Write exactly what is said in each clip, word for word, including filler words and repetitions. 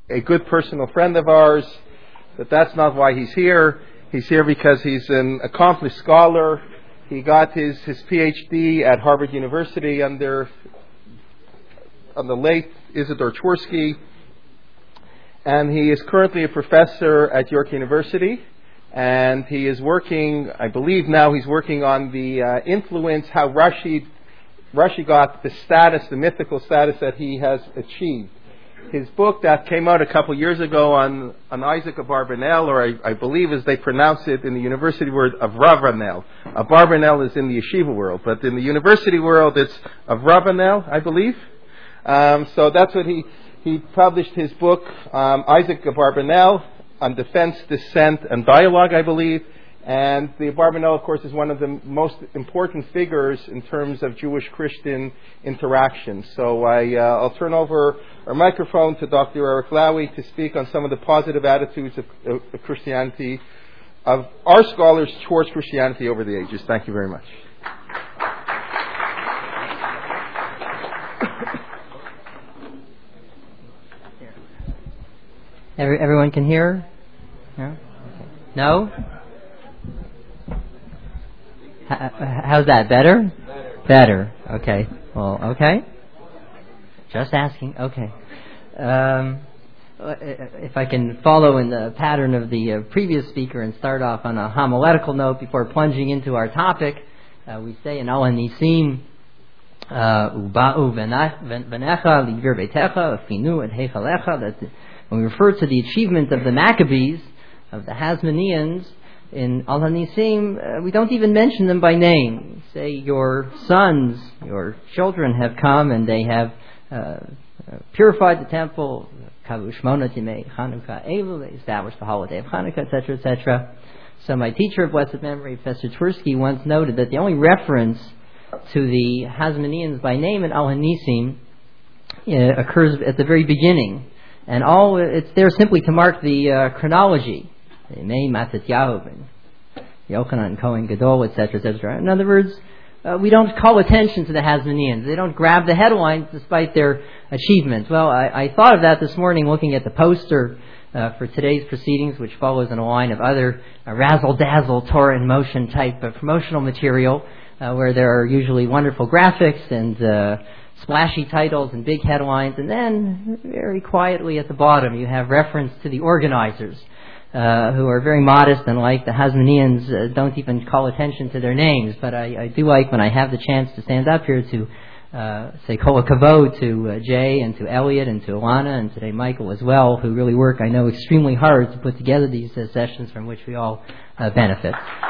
a good personal friend of ours, but that's not why he's here. He's here because he's an accomplished scholar. He got his, his P H D at Harvard University under, under the late Isidore Twersky. And he is currently a professor at York University. And he is working, I believe now he's working on the uh, influence, how Rashi, Rashi got the status, the mythical status that he has achieved. His book that came out a couple years ago on, on Isaac Abarbanel, or I, I believe as they pronounce it in the university word, Avravanel. Abarbanel is in the yeshiva world, but in the university world it's Avravanel, I believe. Um, so that's what he, he published his book, um, Isaac Abarbanel, on defense, dissent, and dialogue, I believe. And the Abarbanel, of course, is one of the most important figures in terms of Jewish-Christian interaction. So I, uh, I'll turn over our microphone to Doctor Eric Lowy to speak on some of the positive attitudes of, of, of Christianity, of our scholars towards Christianity over the ages. Thank you very much. Every, everyone can hear? No? No? How's that? Better? Better. Better. Okay. Well, okay. Just asking. Okay. Um, if I can follow in the pattern of the uh, previous speaker and start off on a homiletical note before plunging into our topic, uh, we say in Al Hanisim, Uba'u v'necha ligvir beitecha v'finu et heichalecha, that when we refer to the achievement of the Maccabees, of the Hasmoneans, in Al Hanisim, uh, we don't even mention them by name. We say your sons, your children have come and they have uh, purified the temple, Kavu Shmona Timei Chanukah Elu, they established the holiday of Chanukah, et cetera, et cetera. So my teacher of blessed memory, Professor Twersky, once noted that the only reference to the Hasmoneans by name in Al Hanisim uh, occurs at the very beginning, and all it's there simply to mark the uh, chronology. May Matatyahu, Yochanan, Kohen Gadol, et cetera, et cetera. In other words, uh, we don't call attention to the Hasmoneans. They don't grab the headlines despite their achievements. Well, I, I thought of that this morning looking at the poster uh, for today's proceedings, which follows in a line of other uh, razzle-dazzle, Torah in motion type of promotional material, uh, where there are usually wonderful graphics and uh, splashy titles and big headlines, and then very quietly at the bottom you have reference to the organizers. Uh, who are very modest and, like the Hasmoneans, uh, don't even call attention to their names. But I, I do like when I have the chance to stand up here to uh, say kol hakavod to uh, Jay and to Elliot and to Alana and today Michael as well, who really work, I know, extremely hard to put together these uh, sessions from which we all uh, benefit.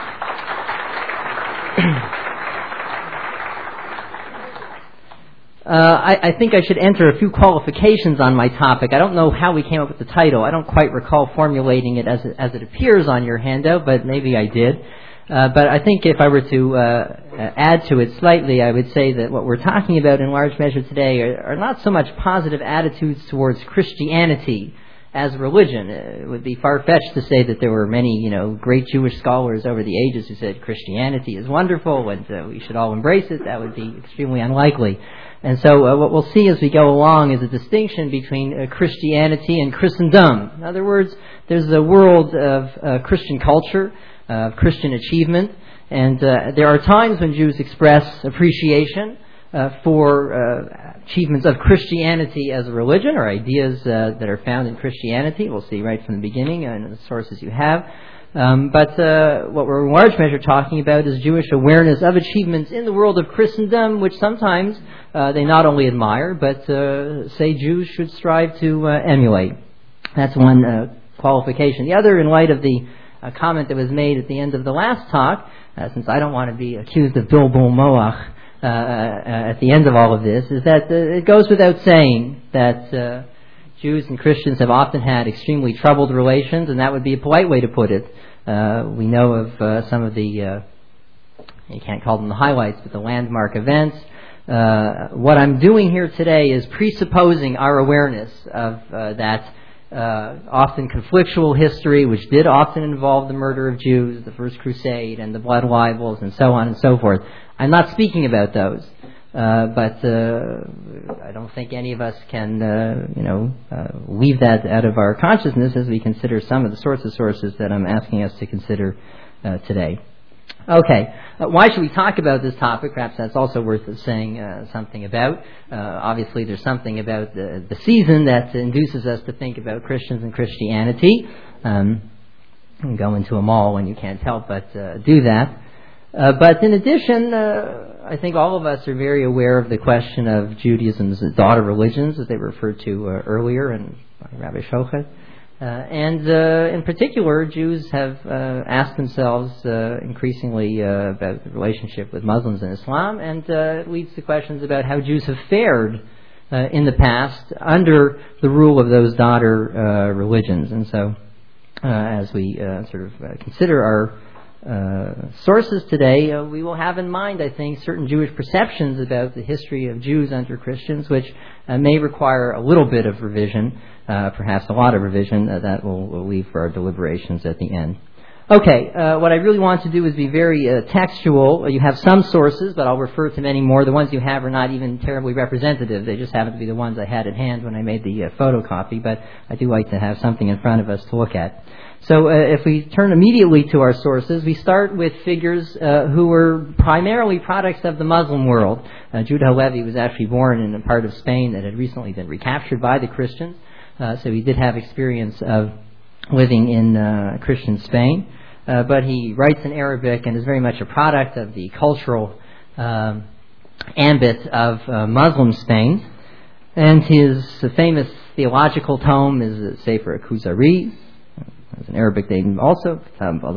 Uh, I, I think I should enter a few qualifications on my topic. I don't know how we came up with the title. I don't quite recall formulating it as it, as it appears on your handout, but maybe I did. Uh, but I think if I were to uh, add to it slightly, I would say that what we're talking about in large measure today are, are not so much positive attitudes towards Christianity as a religion. It would be far-fetched to say that there were many, you know, great Jewish scholars over the ages who said Christianity is wonderful and uh, we should all embrace it. That would be extremely unlikely. And so uh, what we'll see as we go along is a distinction between uh, Christianity and Christendom. In other words, there's a world of uh, Christian culture, of uh, Christian achievement, and uh, there are times when Jews express appreciation uh, for uh, achievements of Christianity as a religion, or ideas uh, that are found in Christianity. We'll see right from the beginning and the sources you have. Um, but uh, what we're in large measure talking about is Jewish awareness of achievements in the world of Christendom, which sometimes uh, they not only admire, but uh, say Jews should strive to uh, emulate. That's one uh, qualification. The other, in light of the uh, comment that was made at the end of the last talk, uh, since I don't want to be accused of bilbul moach uh, uh, at the end of all of this, is that uh, it goes without saying that uh, Jews and Christians have often had extremely troubled relations, and that would be a polite way to put it. Uh, we know of uh, some of the, uh, you can't call them the highlights, but the landmark events. Uh, what I'm doing here today is presupposing our awareness of uh, that uh, often conflictual history, which did often involve the murder of Jews, the First Crusade, and the blood libels, and so on and so forth. I'm not speaking about those. Uh, but uh, I don't think any of us can, uh, you know, uh, leave that out of our consciousness as we consider some of the sorts of sources that I'm asking us to consider uh, today. Okay, uh, why should we talk about this topic? Perhaps that's also worth saying uh, something about. Uh, obviously, there's something about the, the season that induces us to think about Christians and Christianity. Um, you can go into a mall when you can't help but uh, do that. Uh, but in addition, uh, I think all of us are very aware of the question of Judaism's daughter religions, as they were referred to uh, earlier, and by Rabbi Shochet. Uh, and uh, in particular, Jews have uh, asked themselves uh, increasingly uh, about the relationship with Muslims and Islam, and uh, it leads to questions about how Jews have fared uh, in the past under the rule of those daughter uh, religions. And so, uh, as we uh, sort of uh, consider our Uh, sources today, uh, we will have in mind, I think, certain Jewish perceptions about the history of Jews under Christians, which uh, may require a little bit of revision, uh, perhaps a lot of revision, uh, that we'll, we'll leave for our deliberations at the end. Okay, uh, what I really want to do is be very uh, textual. You have some sources, but I'll refer to many more. The ones you have are not even terribly representative. They just happen to be the ones I had at hand when I made the uh, photocopy, but I do like to have something in front of us to look at. So uh, if we turn immediately to our sources, we start with figures uh, who were primarily products of the Muslim world. Uh, Judah Halevi was actually born in a part of Spain that had recently been recaptured by the Christians, uh, so he did have experience of living in uh, Christian Spain. Uh, but he writes in Arabic and is very much a product of the cultural um, ambit of uh, Muslim Spain. And his famous theological tome is uh, Sefer Kuzari. It's an Arabic name also, uh,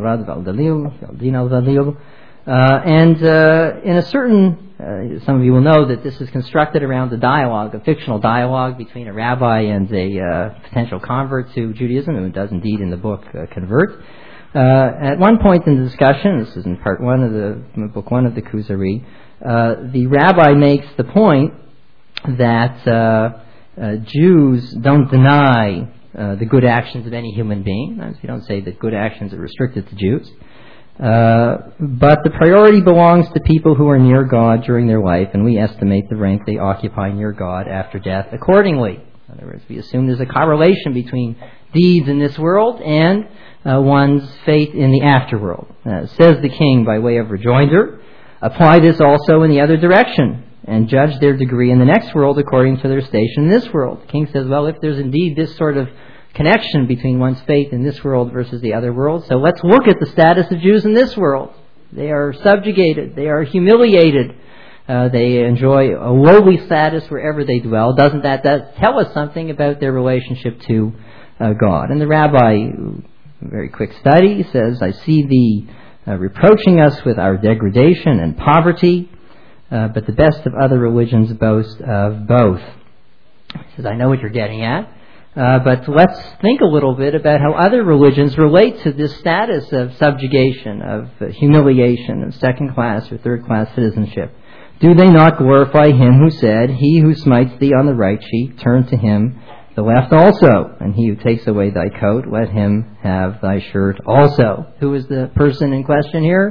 and uh, in a certain, uh, some of you will know that this is constructed around a dialogue, a fictional dialogue between a rabbi and a uh, potential convert to Judaism, who does indeed in the book uh, convert. Uh, at one point in the discussion, this is in part one of the book one of the Kuzari, uh, the rabbi makes the point that uh, uh, Jews don't deny Uh, the good actions of any human being. You don't say that good actions are restricted to Jews. Uh, but the priority belongs to people who are near God during their life, and we estimate the rank they occupy near God after death accordingly. In other words, we assume there's a correlation between deeds in this world and uh, one's fate in the afterworld. Uh, says the king by way of rejoinder, apply this also in the other direction, and judge their degree in the next world according to their station in this world. The king says, well, if there's indeed this sort of connection between one's fate in this world versus the other world, so let's look at the status of Jews in this world. They are subjugated. They are humiliated. Uh, they enjoy a lowly status wherever they dwell. Doesn't that, that tell us something about their relationship to uh, God? And the rabbi, very quick study, says, I see thee uh, reproaching us with our degradation and poverty, Uh, but the best of other religions boast of both. He says, I know what you're getting at, uh, but let's think a little bit about how other religions relate to this status of subjugation, of uh, humiliation, of second-class or third-class citizenship. Do they not glorify him who said, he who smites thee on the right cheek, turn to him the left also, and he who takes away thy coat, let him have thy shirt also. Who is the person in question here?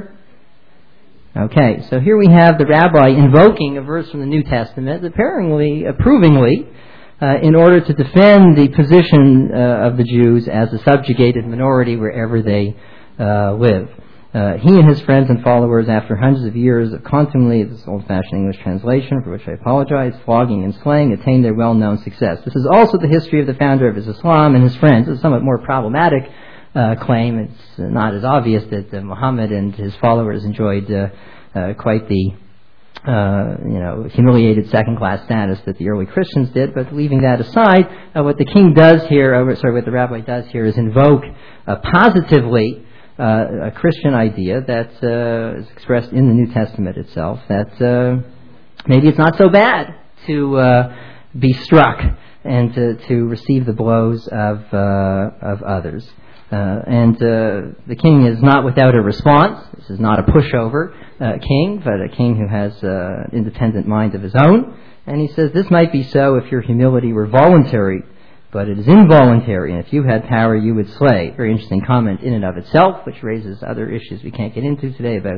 Okay, so here we have the rabbi invoking a verse from the New Testament, apparently approvingly, uh, in order to defend the position uh, of the Jews as a subjugated minority wherever they uh, live. Uh, he and his friends and followers, after hundreds of years of contumely, this old-fashioned English translation, for which I apologize, flogging and slaying, attained their well-known success. This is also the history of the founder of Islam and his friends. It's a somewhat more problematic uh, claim. It's uh, not as obvious that uh, Muhammad and his followers enjoyed uh, uh, quite the uh, you know humiliated second-class status that the early Christians did. But leaving that aside, uh, what the king does here, uh, sorry, what the rabbi does here, is invoke uh, positively uh, a Christian idea that uh, is expressed in the New Testament itself. That uh, maybe it's not so bad to uh, be struck and to, to receive the blows of uh, of others. Uh, and uh, the king is not without a response. This is not a pushover uh, king, but a king who has uh, an independent mind of his own. And he says, this might be so if your humility were voluntary, but it is involuntary, and if you had power, you would slay. Very interesting comment in and of itself, which raises other issues we can't get into today about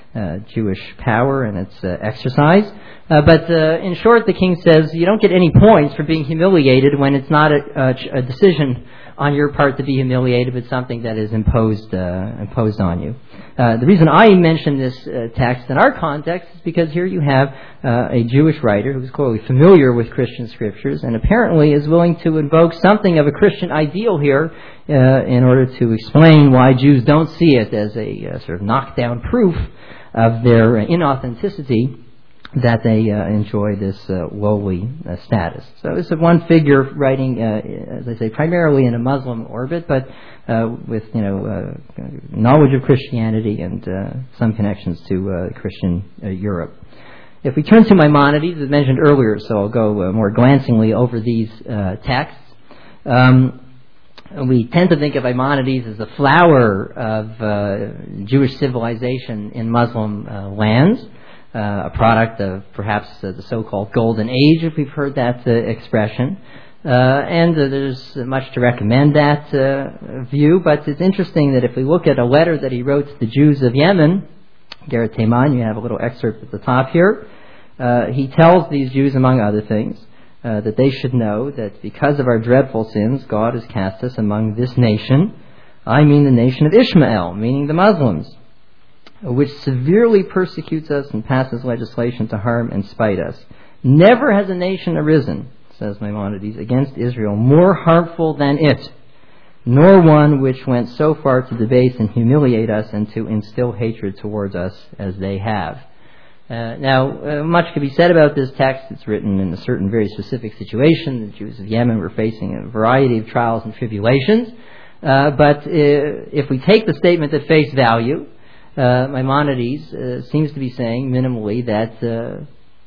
uh, Jewish power and its uh, exercise. Uh, but uh, in short, the king says you don't get any points for being humiliated when it's not a, a, a decision on your part to be humiliated, but something that is imposed uh, imposed on you. Uh, the reason I mention this uh, text in our context is because here you have uh, a Jewish writer who's clearly familiar with Christian scriptures and apparently is willing to invoke something of a Christian ideal here uh, in order to explain why Jews don't see it as a uh, sort of knockdown proof of their inauthenticity, that they uh, enjoy this uh, lowly uh, status. So this is one figure writing, uh, as I say, primarily in a Muslim orbit, but uh, with you know uh, knowledge of Christianity and uh, some connections to uh, Christian uh, Europe. If we turn to Maimonides, as mentioned earlier, so I'll go uh, more glancingly over these uh, texts. Um, we tend to think of Maimonides as the flower of uh, Jewish civilization in Muslim uh, lands. Uh, a product of perhaps uh, the so-called Golden Age, if we've heard that uh, expression. Uh, and uh, there's much to recommend that uh, view, but it's interesting that if we look at a letter that he wrote to the Jews of Yemen, Gareth Tayman, you have a little excerpt at the top here, uh, he tells these Jews, among other things, uh, that they should know that because of our dreadful sins, God has cast us among this nation, I mean the nation of Ishmael, meaning the Muslims, which severely persecutes us and passes legislation to harm and spite us. Never has a nation arisen, says Maimonides, against Israel more harmful than it, nor one which went so far to debase and humiliate us and to instill hatred towards us as they have. Uh, now, uh, much can be said about this text. It's written in a certain very specific situation. The Jews of Yemen were facing a variety of trials and tribulations. Uh, but uh, if we take the statement at face value, Uh, Maimonides uh, seems to be saying minimally that uh,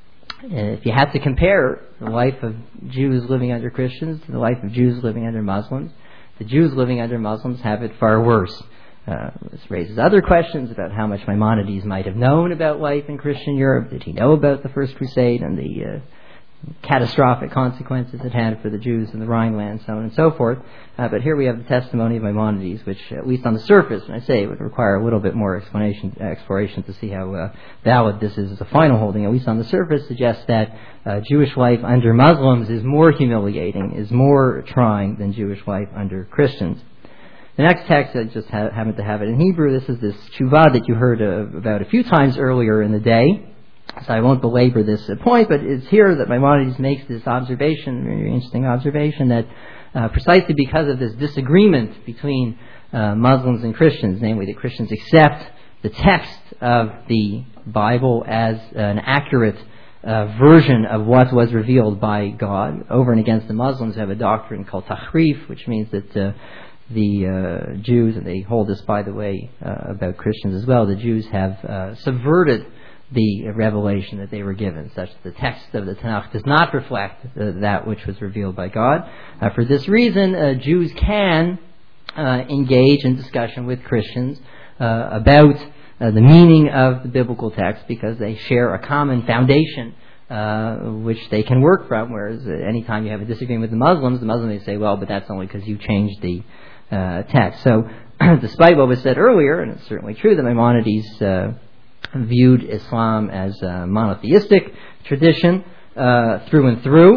if you had to compare the life of Jews living under Christians to the life of Jews living under Muslims, the Jews living under Muslims have it far worse. Uh, this raises other questions about how much Maimonides might have known about life in Christian Europe. Did he know about the First Crusade and the uh, catastrophic consequences it had for the Jews in the Rhineland, so on and so forth? Uh, but here we have the testimony of Maimonides, which, at least on the surface, and I say it would require a little bit more explanation, exploration to see how uh, valid this is as a final holding, at least on the surface, suggests that uh, Jewish life under Muslims is more humiliating, is more trying than Jewish life under Christians. The next text, I just ha- happen to have it in Hebrew. This is this tshuva that you heard uh, about a few times earlier in the day. So I won't belabor this uh, point, but it's here that Maimonides makes this observation, very interesting observation, that uh, precisely because of this disagreement between uh, Muslims and Christians, namely that Christians accept the text of the Bible as an accurate uh, version of what was revealed by God, over and against the Muslims who have a doctrine called tahrif, which means that uh, the uh, Jews, and they hold this, by the way, uh, about Christians as well, the Jews have uh, subverted the revelation that they were given, such that the text of the Tanakh does not reflect uh, that which was revealed by God. Uh, for this reason, uh, Jews can uh, engage in discussion with Christians uh, about uh, the meaning of the biblical text because they share a common foundation uh, which they can work from, whereas uh, anytime you have a disagreement with the Muslims, the Muslims may say, well, but that's only because you changed the uh, text. So, despite what was said earlier, and it's certainly true that Maimonides uh, viewed Islam as a monotheistic tradition uh, through and through,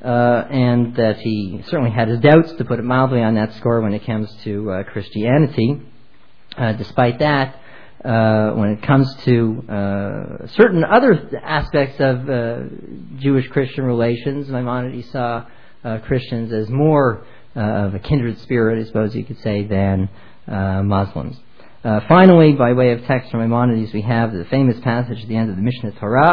uh, and that he certainly had his doubts, to put it mildly, on that score when it comes to uh, Christianity. Uh, despite that, uh, when it comes to uh, certain other aspects of uh, Jewish-Christian relations, Maimonides saw uh, Christians as more uh, of a kindred spirit, I suppose you could say, than uh, Muslims. Uh, finally, by way of text from Maimonides, we have the famous passage at the end of the Mishneh Torah,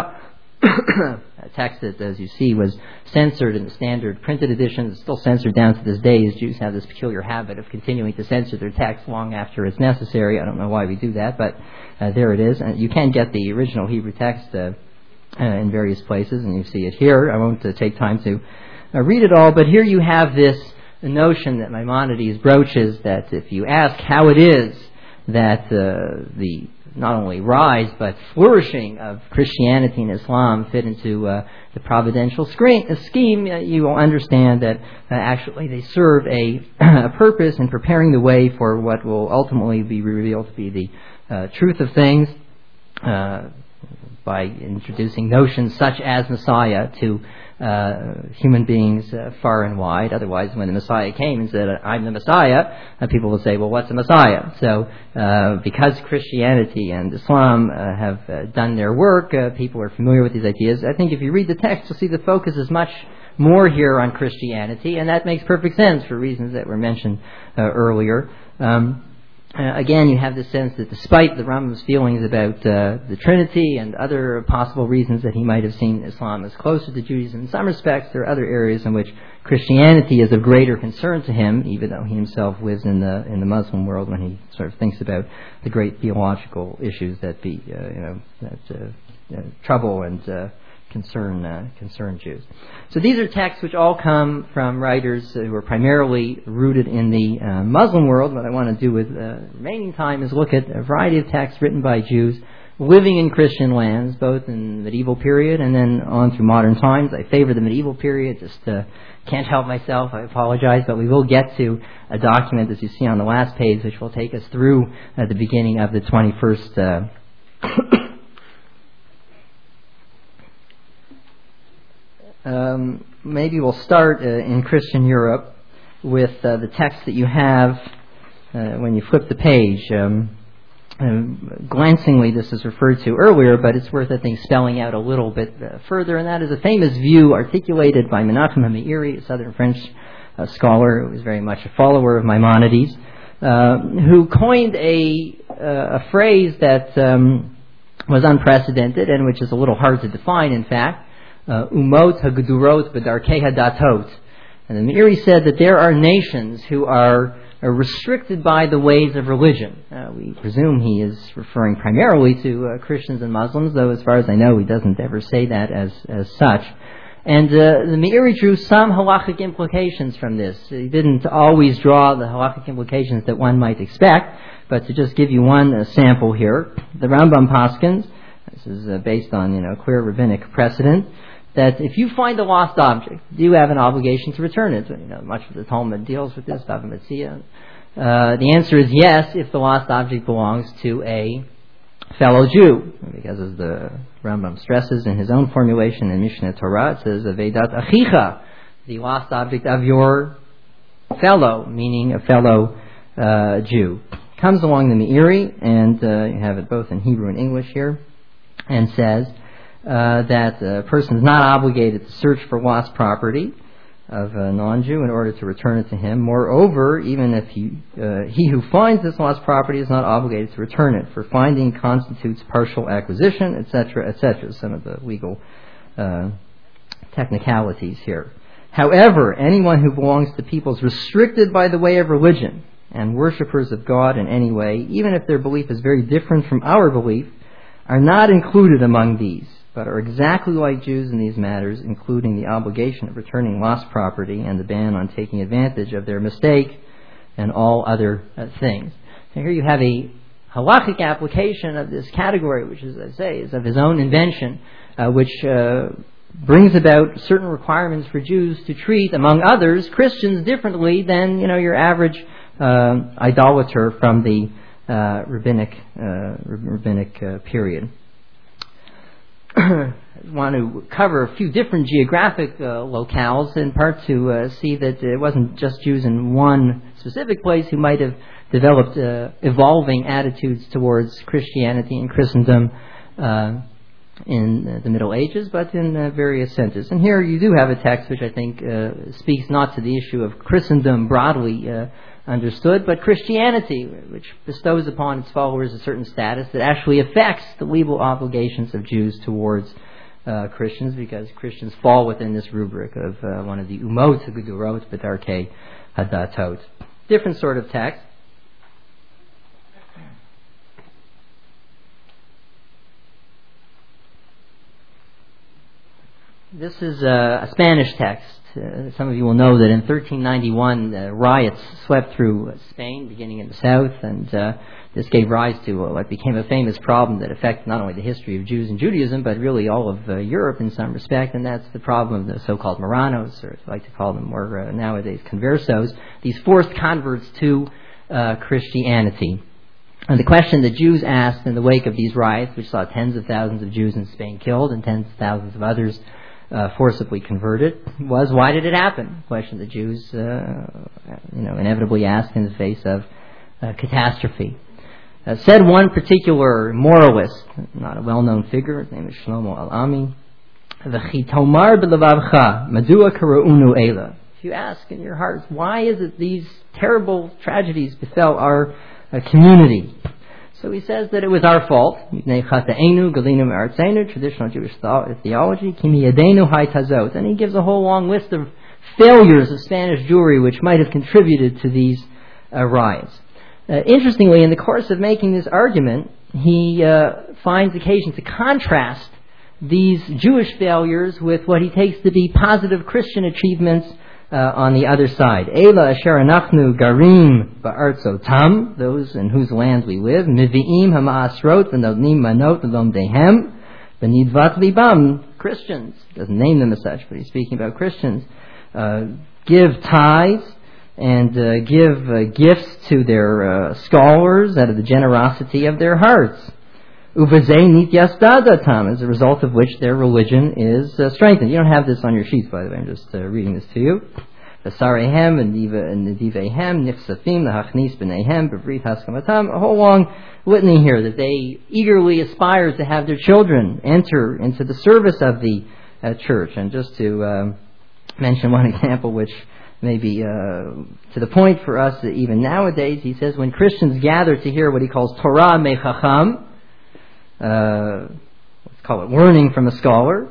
a text that, as you see, was censored in the standard printed edition. It's still censored down to this day, as Jews have this peculiar habit of continuing to censor their text long after it's necessary. I don't know why we do that, but uh, there it is. And you can get the original Hebrew text uh, uh, in various places, and you see it here. I won't uh, take time to uh, read it all, but here you have this notion that Maimonides broaches, that if you ask how it is that uh, the not only rise but flourishing of Christianity and Islam fit into uh, the providential screen, uh, scheme, uh, you will understand that uh, actually they serve a, a purpose in preparing the way for what will ultimately be revealed to be the uh, truth of things. uh, by introducing notions such as Messiah to uh, human beings uh, far and wide. Otherwise, when the Messiah came and said, I'm the Messiah, uh, people will say, well, what's a Messiah? So uh, because Christianity and Islam uh, have uh, done their work, uh, people are familiar with these ideas. I think if you read the text, you'll see the focus is much more here on Christianity, and that makes perfect sense for reasons that were mentioned uh, earlier. Um, Uh, again, you have the sense that despite the Rambam's feelings about uh, the Trinity and other possible reasons that he might have seen Islam as closer to Judaism in some respects, there are other areas in which Christianity is of greater concern to him, even though he himself lives in the in the Muslim world when he sort of thinks about the great theological issues that be uh, you know that uh, uh, trouble and uh, concern uh, concern Jews. So these are texts which all come from writers uh, who are primarily rooted in the uh, Muslim world. What I want to do with uh, remaining time is look at a variety of texts written by Jews living in Christian lands, both in the medieval period and then on through modern times. I favor the medieval period, just uh, can't help myself, I apologize, but we will get to a document, as you see on the last page, which will take us through uh, the beginning of the twenty-first uh Um, maybe we'll start uh, in Christian Europe with uh, the text that you have uh, when you flip the page. Um, um, glancingly, this is referred to earlier, but it's worth, I think, spelling out a little bit uh, further, and that is a famous view articulated by Menachem HaMeiri, a southern French uh, scholar who was very much a follower of Maimonides, uh, who coined a, uh, a phrase that um, was unprecedented and which is a little hard to define, in fact. Uh, umot hagdurot b'darkei hadatot. And the Meiri said that there are nations who are, are restricted by the ways of religion. Uh, we presume he is referring primarily to uh, Christians and Muslims, though as far as I know he doesn't ever say that as, as such. And uh, the Meiri drew some halachic implications from this. He didn't always draw the halachic implications that one might expect, but to just give you one uh, sample here, the Rambam paskins, this is uh, based on you know clear rabbinic precedent, that if you find a lost object, do you have an obligation to return it? You know, much of the Talmud deals with this, Bava Metzia. Uh, the answer is yes, if the lost object belongs to a fellow Jew, because as the Rambam stresses in his own formulation in Mishneh Torah, it says, Avedat Achicha, the lost object of your fellow, meaning a fellow uh, Jew. Comes along the Meiri, and uh, you have it both in Hebrew and English here, and says, Uh, that a person is not obligated to search for lost property of a non-Jew in order to return it to him. Moreover, even if he, uh, he who finds this lost property is not obligated to return it, for finding constitutes partial acquisition, et cetera, et cetera. Some of the legal uh, technicalities here. However, anyone who belongs to peoples restricted by the way of religion and worshippers of God in any way, even if their belief is very different from our belief, are not included among these, but are exactly like Jews in these matters, including the obligation of returning lost property and the ban on taking advantage of their mistake and all other uh, things. Now here you have a halachic application of this category, which, as I say, is of his own invention, uh, which uh, brings about certain requirements for Jews to treat, among others, Christians differently than you know your average uh, idolater from the uh, rabbinic uh, rabbinic uh, period. I want to cover a few different geographic uh, locales, in part to uh, see that it wasn't just Jews in one specific place who might have developed uh, evolving attitudes towards Christianity and Christendom uh, in uh, the Middle Ages, but in uh, various centers. And here you do have a text which I think uh, speaks not to the issue of Christendom broadly uh, understood, but Christianity, which bestows upon its followers a certain status that actually affects the legal obligations of Jews towards uh, Christians, because Christians fall within this rubric of uh, one of the umot hagdurot b'darkei hadatot. Different sort of text. This is a, a Spanish text. Uh, some of you will know that in thirteen ninety-one, the riots swept through Spain, beginning in the south, and uh, this gave rise to uh, what became a famous problem that affected not only the history of Jews and Judaism, but really all of uh, Europe in some respect, and that's the problem of the so-called Marranos, or as I like to call them more uh, nowadays, conversos, these forced converts to uh, Christianity. And the question that Jews asked in the wake of these riots, which saw tens of thousands of Jews in Spain killed and tens of thousands of others uh, forcibly converted, was why did it happen? A question that Jews, uh, you know, inevitably ask in the face of uh, catastrophe. Uh, said one particular moralist, not a well-known figure, his name is Shlomo Al-Ami, "V'chitomar b'levavcha, madua kara'unu ela." If you ask in your hearts, why is it these terrible tragedies befell our uh, community? So he says that it was our fault. Traditional Jewish theology. And he gives a whole long list of failures of Spanish Jewry which might have contributed to these uh, riots. Uh, interestingly, in the course of making this argument, he uh, finds occasion to contrast these Jewish failures with what he takes to be positive Christian achievements uh, on the other side. Eila asher anachnu garim ba'artzotam, those in whose land we live, mivi'im hama'asrot v'nodnim manot l'om dehem v'nidvat libam, Christians, doesn't name them as such, but he's speaking about Christians, uh, give tithes and uh, give uh, gifts to their uh, scholars out of the generosity of their hearts. Uvazei nityastadatam, as a result of which their religion is uh, strengthened. You don't have this on your sheets, by the way. I'm just uh, reading this to you. Vasarehem and nedivehem nifsafim lahachnis b'neihem b'vrit haskamatam. A whole long litany here that they eagerly aspire to have their children enter into the service of the uh, church. And just to um, mention one example, which maybe uh, to the point for us that even nowadays, he says, when Christians gather to hear what he calls Torah mechacham, uh, let's call it learning from a scholar,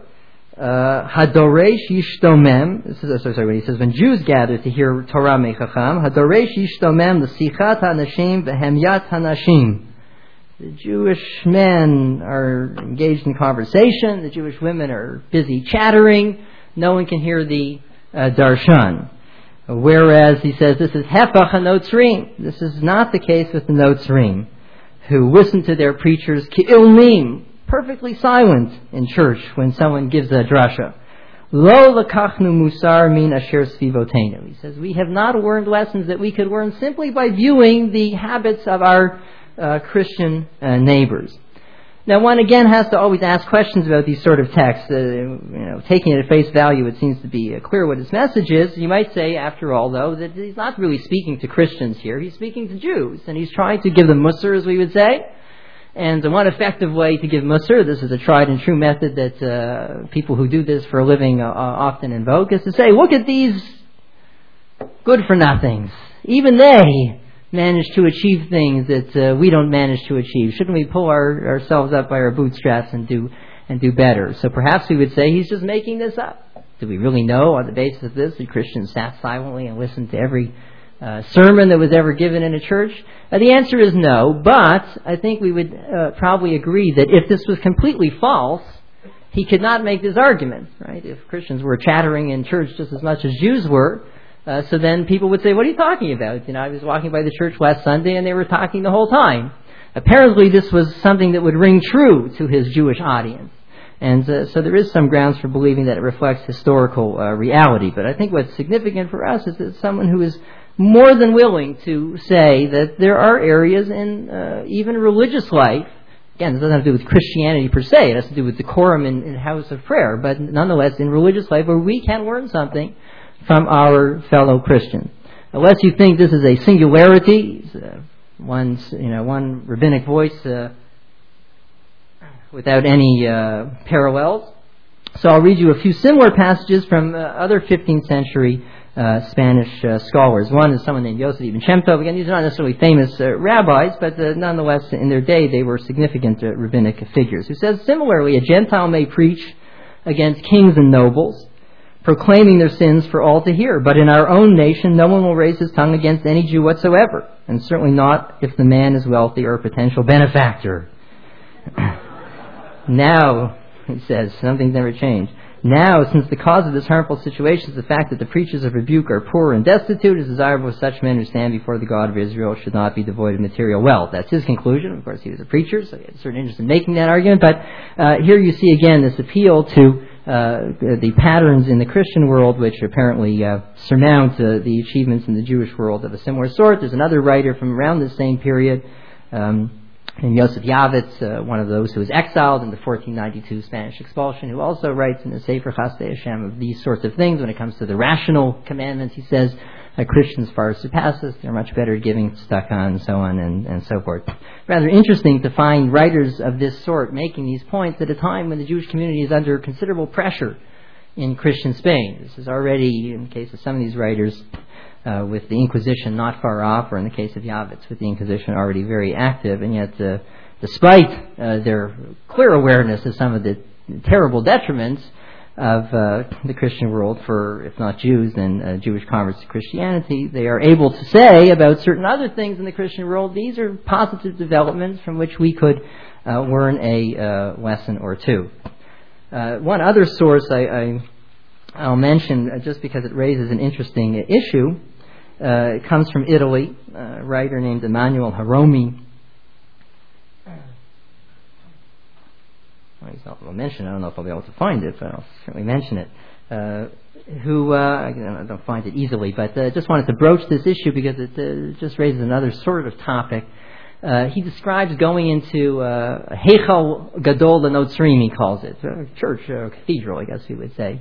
hadoresh yishtomem, this is, sorry, sorry, he says, when Jews gather to hear Torah mechacham, hadoresh yishtomem l'sichat hanashim v'hemyat hanashim. The Jewish men are engaged in conversation, the Jewish women are busy chattering, no one can hear the uh, darshan. Whereas, he says, this is Hefach HaNotzrim. This is not the case with the Notzrim, who listen to their preachers ki'ilmim, perfectly silent in church when someone gives a drasha. Lo lakachnu musar min asher svivotenu. He says, we have not learned lessons that we could learn simply by viewing the habits of our uh, Christian uh, neighbors. Now, one again has to always ask questions about these sort of texts. Uh, you know, taking it at face value, it seems to be uh, clear what his message is. You might say, after all, though, that he's not really speaking to Christians here. He's speaking to Jews, and he's trying to give them musar, as we would say. And one effective way to give musar, this is a tried and true method that uh, people who do this for a living uh, often invoke, is to say, look at these good-for-nothings. Even they manage to achieve things that uh, we don't manage to achieve. Shouldn't we pull our, ourselves up by our bootstraps and do and do better? So perhaps we would say he's just making this up. Do we really know on the basis of this that Christians sat silently and listened to every uh, sermon that was ever given in a church? Uh, the answer is no, but I think we would uh, probably agree that if this was completely false, he could not make this argument, right? If Christians were chattering in church just as much as Jews were, Uh, so then people would say, what are you talking about? You know, I was walking by the church last Sunday and they were talking the whole time. Apparently this was something that would ring true to his Jewish audience. And uh, so there is some grounds for believing that it reflects historical uh, reality. But I think what's significant for us is that someone who is more than willing to say that there are areas in uh, even religious life, again, this doesn't have to do with Christianity per se, it has to do with decorum in, in house of prayer, but nonetheless in religious life where we can learn something from our fellow Christians. Unless you think this is a singularity, uh, one, you know, one rabbinic voice uh, without any uh, parallels. So I'll read you a few similar passages from uh, other fifteenth century uh, Spanish uh, scholars. One is someone named Yosef Ibn Shem Tov. Again, these are not necessarily famous uh, rabbis, but uh, nonetheless, in their day, they were significant uh, rabbinic figures. Who says, similarly, a Gentile may preach against kings and nobles, proclaiming their sins for all to hear. But in our own nation, no one will raise his tongue against any Jew whatsoever, and certainly not if the man is wealthy or a potential benefactor. Now, he says, something's never changed. Now, since the cause of this harmful situation is the fact that the preachers of rebuke are poor and destitute, it is desirable such men who stand before the God of Israel should not be devoid of material wealth. That's his conclusion. Of course, he was a preacher, so he had a certain interest in making that argument. But uh, here you see again this appeal to uh, the patterns in the Christian world, which apparently uh, surmount uh, the achievements in the Jewish world of a similar sort. There's another writer from around the same period, Um, and Yosef Yavitz, uh, one of those who was exiled in the fourteen ninety-two Spanish expulsion, who also writes in the Sefer Chasdei Hashem of these sorts of things when it comes to the rational commandments. He says uh, Christians far surpass us. They're much better at giving tzedakah and so on and, and so forth. Rather interesting to find writers of this sort making these points at a time when the Jewish community is under considerable pressure in Christian Spain. This is already, in the case of some of these writers, Uh, with the Inquisition not far off, or in the case of Yavitz, with the Inquisition already very active, and yet, uh, despite uh, their clear awareness of some of the terrible detriments of uh, the Christian world for, if not Jews, then uh, Jewish converts to Christianity, they are able to say about certain other things in the Christian world, these are positive developments from which we could uh, learn a uh, lesson or two. Uh, one other source I, I, I'll mention, uh, just because it raises an interesting issue. Uh, it comes from Italy, a writer named Emmanuel Haromi. Well, he's not going to mention it. I don't know if I'll be able to find it, but I'll certainly mention it. Uh, who, uh, I don't find it easily, but uh, just wanted to broach this issue because it uh, just raises another sort of topic. Uh, he describes going into uh, Heichal Gadol L'Notzrim, he calls it, a church, a cathedral, I guess we would say,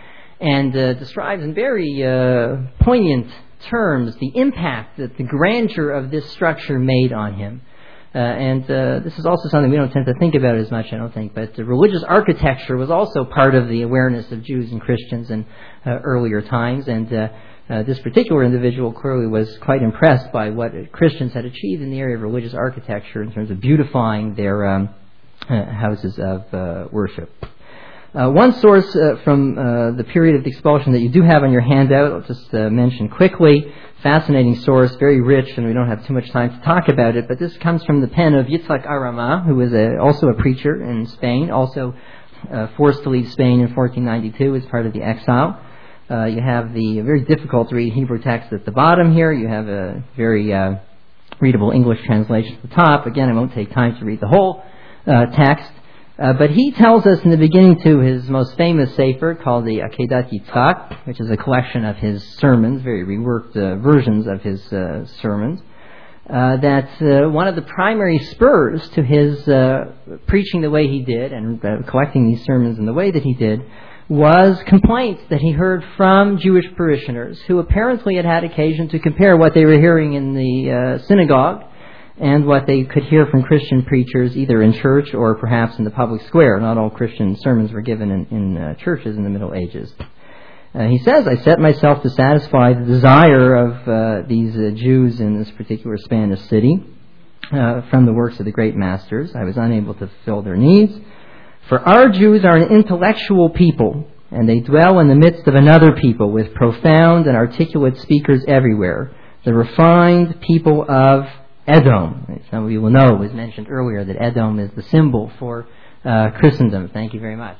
and uh, describes in very uh, poignant terms the impact that the grandeur of this structure made on him. Uh, and uh, this is also something we don't tend to think about as much, I don't think, but the religious architecture was also part of the awareness of Jews and Christians in uh, earlier times, and uh, uh, this particular individual clearly was quite impressed by what Christians had achieved in the area of religious architecture in terms of beautifying their um, uh, houses of uh, worship. Uh, one source uh, from uh, the period of the expulsion that you do have on your handout, I'll just uh, mention quickly, fascinating source, very rich, and we don't have too much time to talk about it, but this comes from the pen of Yitzhak Arama, who was a, also a preacher in Spain, also uh, forced to leave Spain in fourteen ninety-two as part of the exile. Uh, you have the very difficult to read Hebrew text at the bottom here. You have a very uh, readable English translation at the top. Again, I won't take time to read the whole uh, text. Uh, but he tells us in the beginning to his most famous sefer called the Akedat Yitzhak, which is a collection of his sermons, very reworked uh, versions of his uh, sermons, uh, that uh, one of the primary spurs to his uh, preaching the way he did and uh, collecting these sermons in the way that he did was complaints that he heard from Jewish parishioners who apparently had had occasion to compare what they were hearing in the uh, synagogue and what they could hear from Christian preachers either in church or perhaps in the public square. Not all Christian sermons were given in, in uh, churches in the Middle Ages. Uh, he says, I set myself to satisfy the desire of uh, these uh, Jews in this particular Spanish city uh, from the works of the great masters. I was unable to fulfill their needs. For our Jews are an intellectual people, and they dwell in the midst of another people with profound and articulate speakers everywhere, the refined people of Edom. Some of you will know, it was mentioned earlier that Edom is the symbol for uh, Christendom. Thank you very much.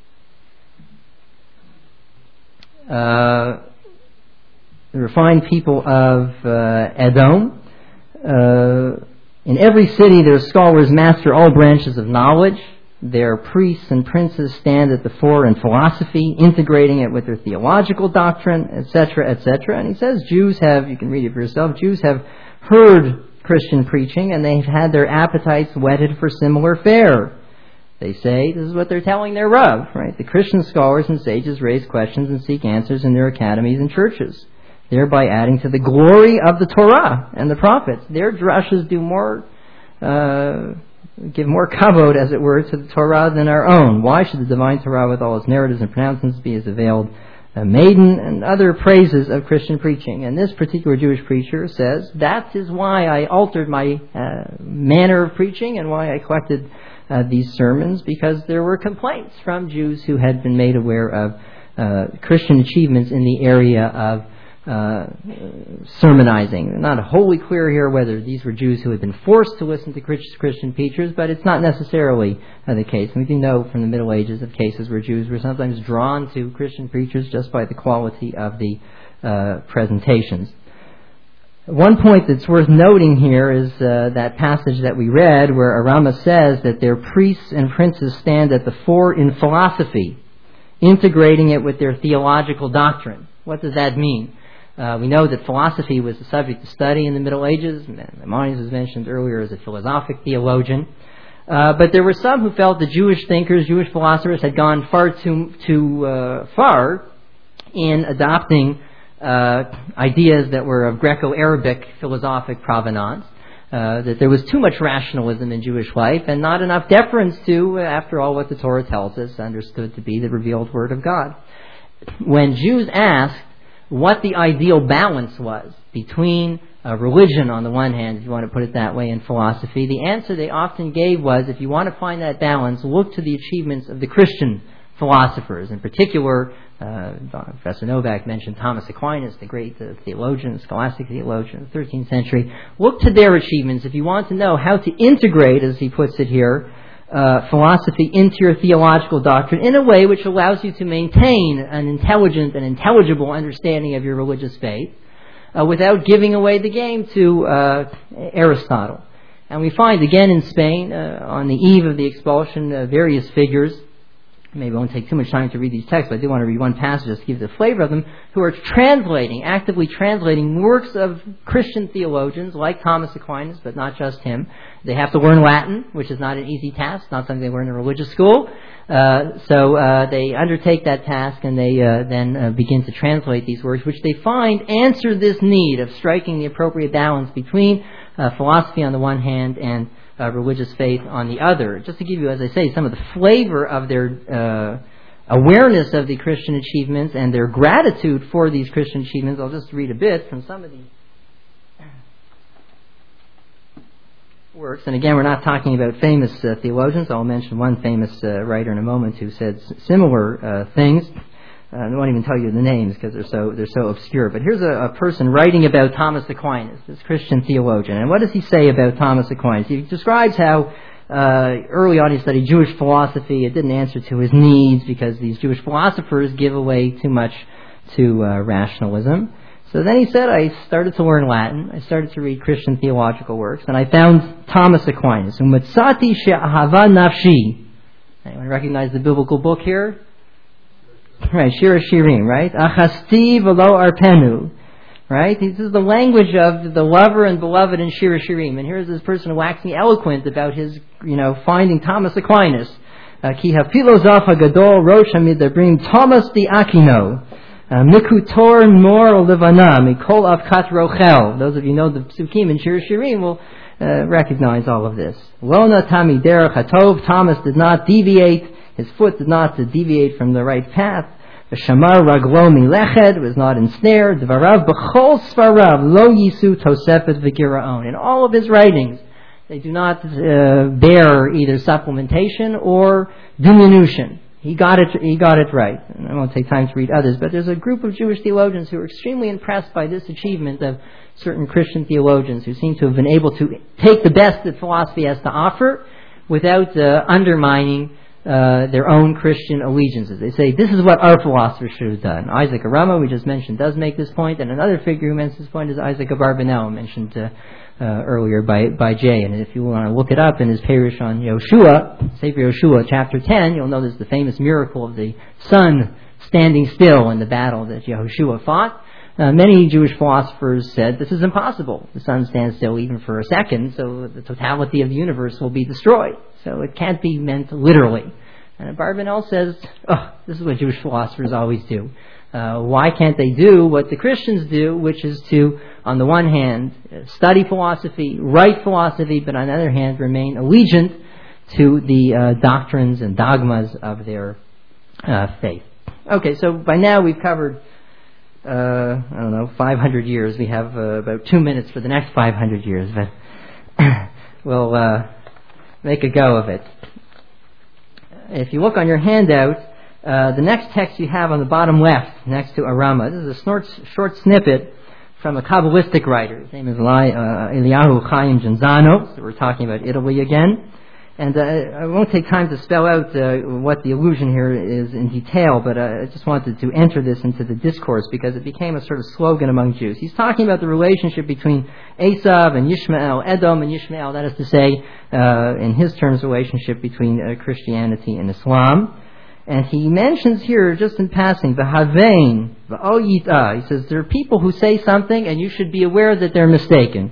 Uh, the refined people of uh, Edom. Uh, in every city their scholars master all branches of knowledge. Their priests and princes stand at the fore in philosophy, integrating it with their theological doctrine, et cetera, et cetera. And he says Jews have, you can read it for yourself, Jews have heard Christian preaching, and they've had their appetites whetted for similar fare. They say, this is what they're telling their Rav, right? The Christian scholars and sages raise questions and seek answers in their academies and churches, thereby adding to the glory of the Torah and the prophets. Their drushes do more, uh, give more kavod, as it were, to the Torah than our own. Why should the divine Torah with all its narratives and pronouncements be as a veiled a maiden, and other praises of Christian preaching? And this particular Jewish preacher says, that is why I altered my uh, manner of preaching and why I collected uh, these sermons, because there were complaints from Jews who had been made aware of uh, Christian achievements in the area of uh, sermonizing. Not wholly clear here whether these were Jews who had been forced to listen to Christian preachers, but it's not necessarily uh, the case. And we do know from the Middle Ages of cases where Jews were sometimes drawn to Christian preachers just by the quality of the uh, presentations. One point that's worth noting here is uh, that passage that we read where Arama says that their priests and princes stand at the fore in philosophy, integrating it with their theological doctrine. What does that mean? Uh, we know that philosophy was a subject of study in the Middle Ages. Maimonides was mentioned earlier as a philosophic theologian. Uh, but there were some who felt that Jewish thinkers, Jewish philosophers had gone far too, too uh, far in adopting uh, ideas that were of Greco-Arabic philosophic provenance. Uh, that there was too much rationalism in Jewish life and not enough deference to, after all, what the Torah tells us, understood to be the revealed Word of God. When Jews asked what the ideal balance was between uh, religion on the one hand, if you want to put it that way, and philosophy, the answer they often gave was, if you want to find that balance, look to the achievements of the Christian philosophers. In particular, uh, Professor Novak mentioned Thomas Aquinas, the great uh, theologian, scholastic theologian of the thirteenth century. Look to their achievements if you want to know how to integrate, as he puts it here, uh, philosophy into your theological doctrine in a way which allows you to maintain an intelligent and intelligible understanding of your religious faith uh, without giving away the game to uh, Aristotle. And we find again in Spain, uh, on the eve of the expulsion, uh, various figures. Maybe I won't take too much time to read these texts, but I do want to read one passage just to give the flavor of them, who are translating, actively translating works of Christian theologians like Thomas Aquinas, but not just him. They have to learn Latin, which is not an easy task, not something they learn in a religious school. Uh, so uh, they undertake that task and they uh, then uh, begin to translate these works, which they find answer this need of striking the appropriate balance between uh, philosophy on the one hand and Uh, religious faith on the other. Just to give you, as I say, some of the flavor of their uh, awareness of the Christian achievements and their gratitude for these Christian achievements, I'll just read a bit from some of these works. And again, we're not talking about famous uh, theologians. I'll mention one famous uh, writer in a moment who said s- similar uh, things. Uh, I won't even tell you the names because they're so they're so obscure. But here's a, a person writing about Thomas Aquinas, this Christian theologian. And what does he say about Thomas Aquinas? He describes how uh, early on he studied Jewish philosophy. It didn't answer to his needs because these Jewish philosophers give away too much to uh, rationalism. So then he said, I started to learn Latin. I started to read Christian theological works. And I found Thomas Aquinas. Umatzati she'ahava nafshi. Anyone recognize the biblical book here? Right, Shir Shirim, right? Achasti v'lo arpenu, right? This is the language of the lover and beloved in Shir Shirim. And here's this person waxing eloquent about his, you know, finding Thomas Aquinas. Ki hafilozof hagadol rosh hamidabrim Thomas the Aquino, mikutor mor olivana mikol avkat rochel. Those of you who know the psukim in Shir Shirim will uh, recognize all of this. Lona tami derech hatov. Thomas did not deviate. His foot did not deviate from the right path. The Shamar raglo mileched, was not ensnared. Dvarav b'chol svarav lo yisu tosefet v'giraon. In all of his writings, they do not uh, bear either supplementation or diminution. He got it. He got it right. And I won't take time to read others, but there's a group of Jewish theologians who are extremely impressed by this achievement of certain Christian theologians who seem to have been able to take the best that philosophy has to offer without uh, undermining Uh, their own Christian allegiances. They say, this is what our philosophers should have done. Isaac Arama, we just mentioned, does make this point, and another figure who makes this point is Isaac of Barbanel, mentioned uh, uh, earlier by, by Jay. And if you want to look it up in his parish on Yoshua, Sefer Yoshua, chapter ten, you'll know there's the famous miracle of the sun standing still in the battle that Yehoshua fought. Uh, many Jewish philosophers said this is impossible. The sun stands still even for a second, so the totality of the universe will be destroyed. So it can't be meant literally. And Barbanel says, oh, this is what Jewish philosophers always do. Uh, why can't they do what the Christians do, which is to, on the one hand, study philosophy, write philosophy, but on the other hand, remain allegiant to the uh, doctrines and dogmas of their uh, faith. Okay, so by now we've covered Uh, I don't know, five hundred years. We have uh, about two minutes for the next five hundred years, but we'll uh, make a go of it. If you look on your handout, uh, the next text you have on the bottom left, next to Arama, this is a short, short snippet from a Kabbalistic writer. His name is Eli, uh, Eliyahu Chaim Genzano. So we're talking about Italy again. And uh, I won't take time to spell out uh, what the allusion here is in detail, but uh, I just wanted to enter this into the discourse because it became a sort of slogan among Jews. He's talking about the relationship between Esav and Yishmael, Edom and Yishmael, that is to say, uh, in his terms, relationship between uh, Christianity and Islam. And he mentions here, just in passing, v'havein, v'o yit'ah. He says there are people who say something and you should be aware that they're mistaken.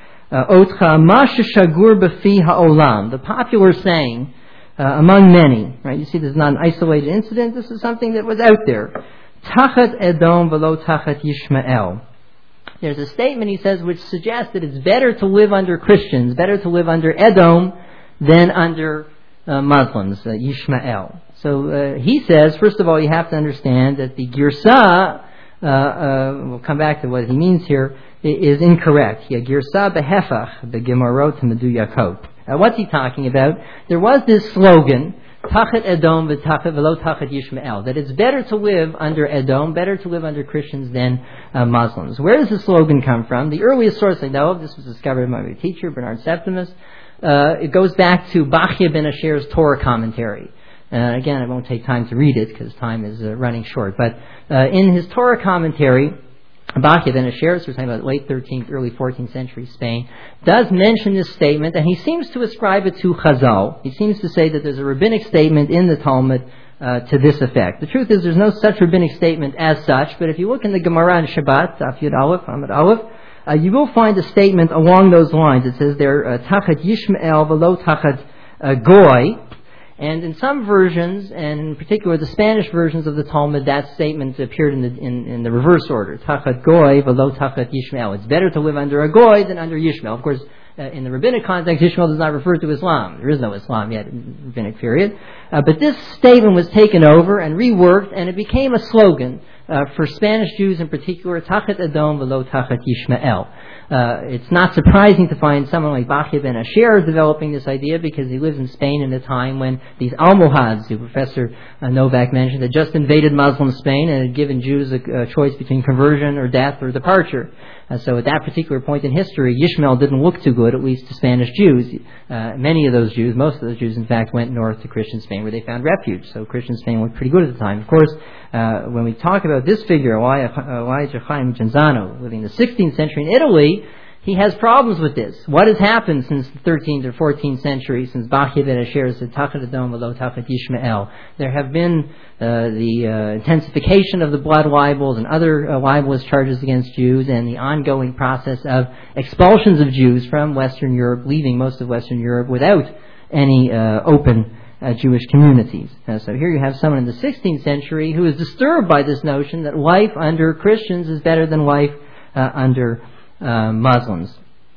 Otcha ma shagur b'fi ha'olam. The popular saying uh, among many, right? You see, this is not an isolated incident. This is something that was out there. Tachat Edom v'lo tachat Yishmael. There's a statement, he says, which suggests that it's better to live under Christians, better to live under Edom than under uh, Muslims, uh, Yishmael. So uh, he says, first of all, you have to understand that the Girsa, uh, uh, we'll come back to what he means here, is incorrect. He Girsa behefach, the Gemarot Meduyakot. Uh, what's he talking about? There was this slogan, Tachat Edom v'lo tachat Yishmael, that it's better to live under Edom, better to live under Christians than uh, Muslims. Where does the slogan come from? The earliest source I know of, this was discovered by my teacher, Bernard Septimus, uh, it goes back to Bachya ben Asher's Torah commentary. Uh, again, I won't take time to read it because time is uh, running short. But uh, in his Torah commentary, Bachya ben Asher, so we're talking about late thirteenth, early fourteenth century Spain, does mention this statement, and he seems to ascribe it to Chazal. He seems to say that there's a rabbinic statement in the Talmud uh, to this effect. The truth is there's no such rabbinic statement as such, but if you look in the Gemara in Shabbat, Daf Yud Aleph, Amud Aleph, uh, you will find a statement along those lines. It says there, uh, Tachat Yishmael v'lo tachat uh, Goy. And in some versions, and in particular the Spanish versions of the Talmud, that statement appeared in the in, in the reverse order. Tachat Goy v'lo tachat Yishmael. It's better to live under a Goy than under Yishmael. Of course, uh, in the rabbinic context, Yishmael does not refer to Islam. There is no Islam yet in the rabbinic period. Uh, but this statement was taken over and reworked, and it became a slogan uh, for Spanish Jews in particular, Tachat Edom v'lo tachat Yishmael. Uh, it's not surprising to find someone like Bachya ben Asher developing this idea because he lives in Spain in a time when these Almohads, who Professor uh, Novak mentioned, had just invaded Muslim Spain and had given Jews a, a choice between conversion or death or departure. Uh, so at that particular point in history, Yishmael didn't look too good, at least to Spanish Jews. Uh, many of those Jews, most of those Jews, in fact, went north to Christian Spain where they found refuge. So Christian Spain looked pretty good at the time. Of course, uh, when we talk about this figure, Elijah Chaim Genzano, living in the sixteenth century in Italy, he has problems with this. What has happened since the thirteenth or fourteenth century, since Bachya ben Asher said Tachat Edom v'lo tachat Yishmael? There have been uh, the uh, intensification of the blood libels and other uh, libelous charges against Jews, and the ongoing process of expulsions of Jews from Western Europe, leaving most of Western Europe without any uh, open uh, Jewish communities. Uh, so here you have someone in the sixteenth century who is disturbed by this notion that life under Christians is better than life uh, under Uh, Muslims.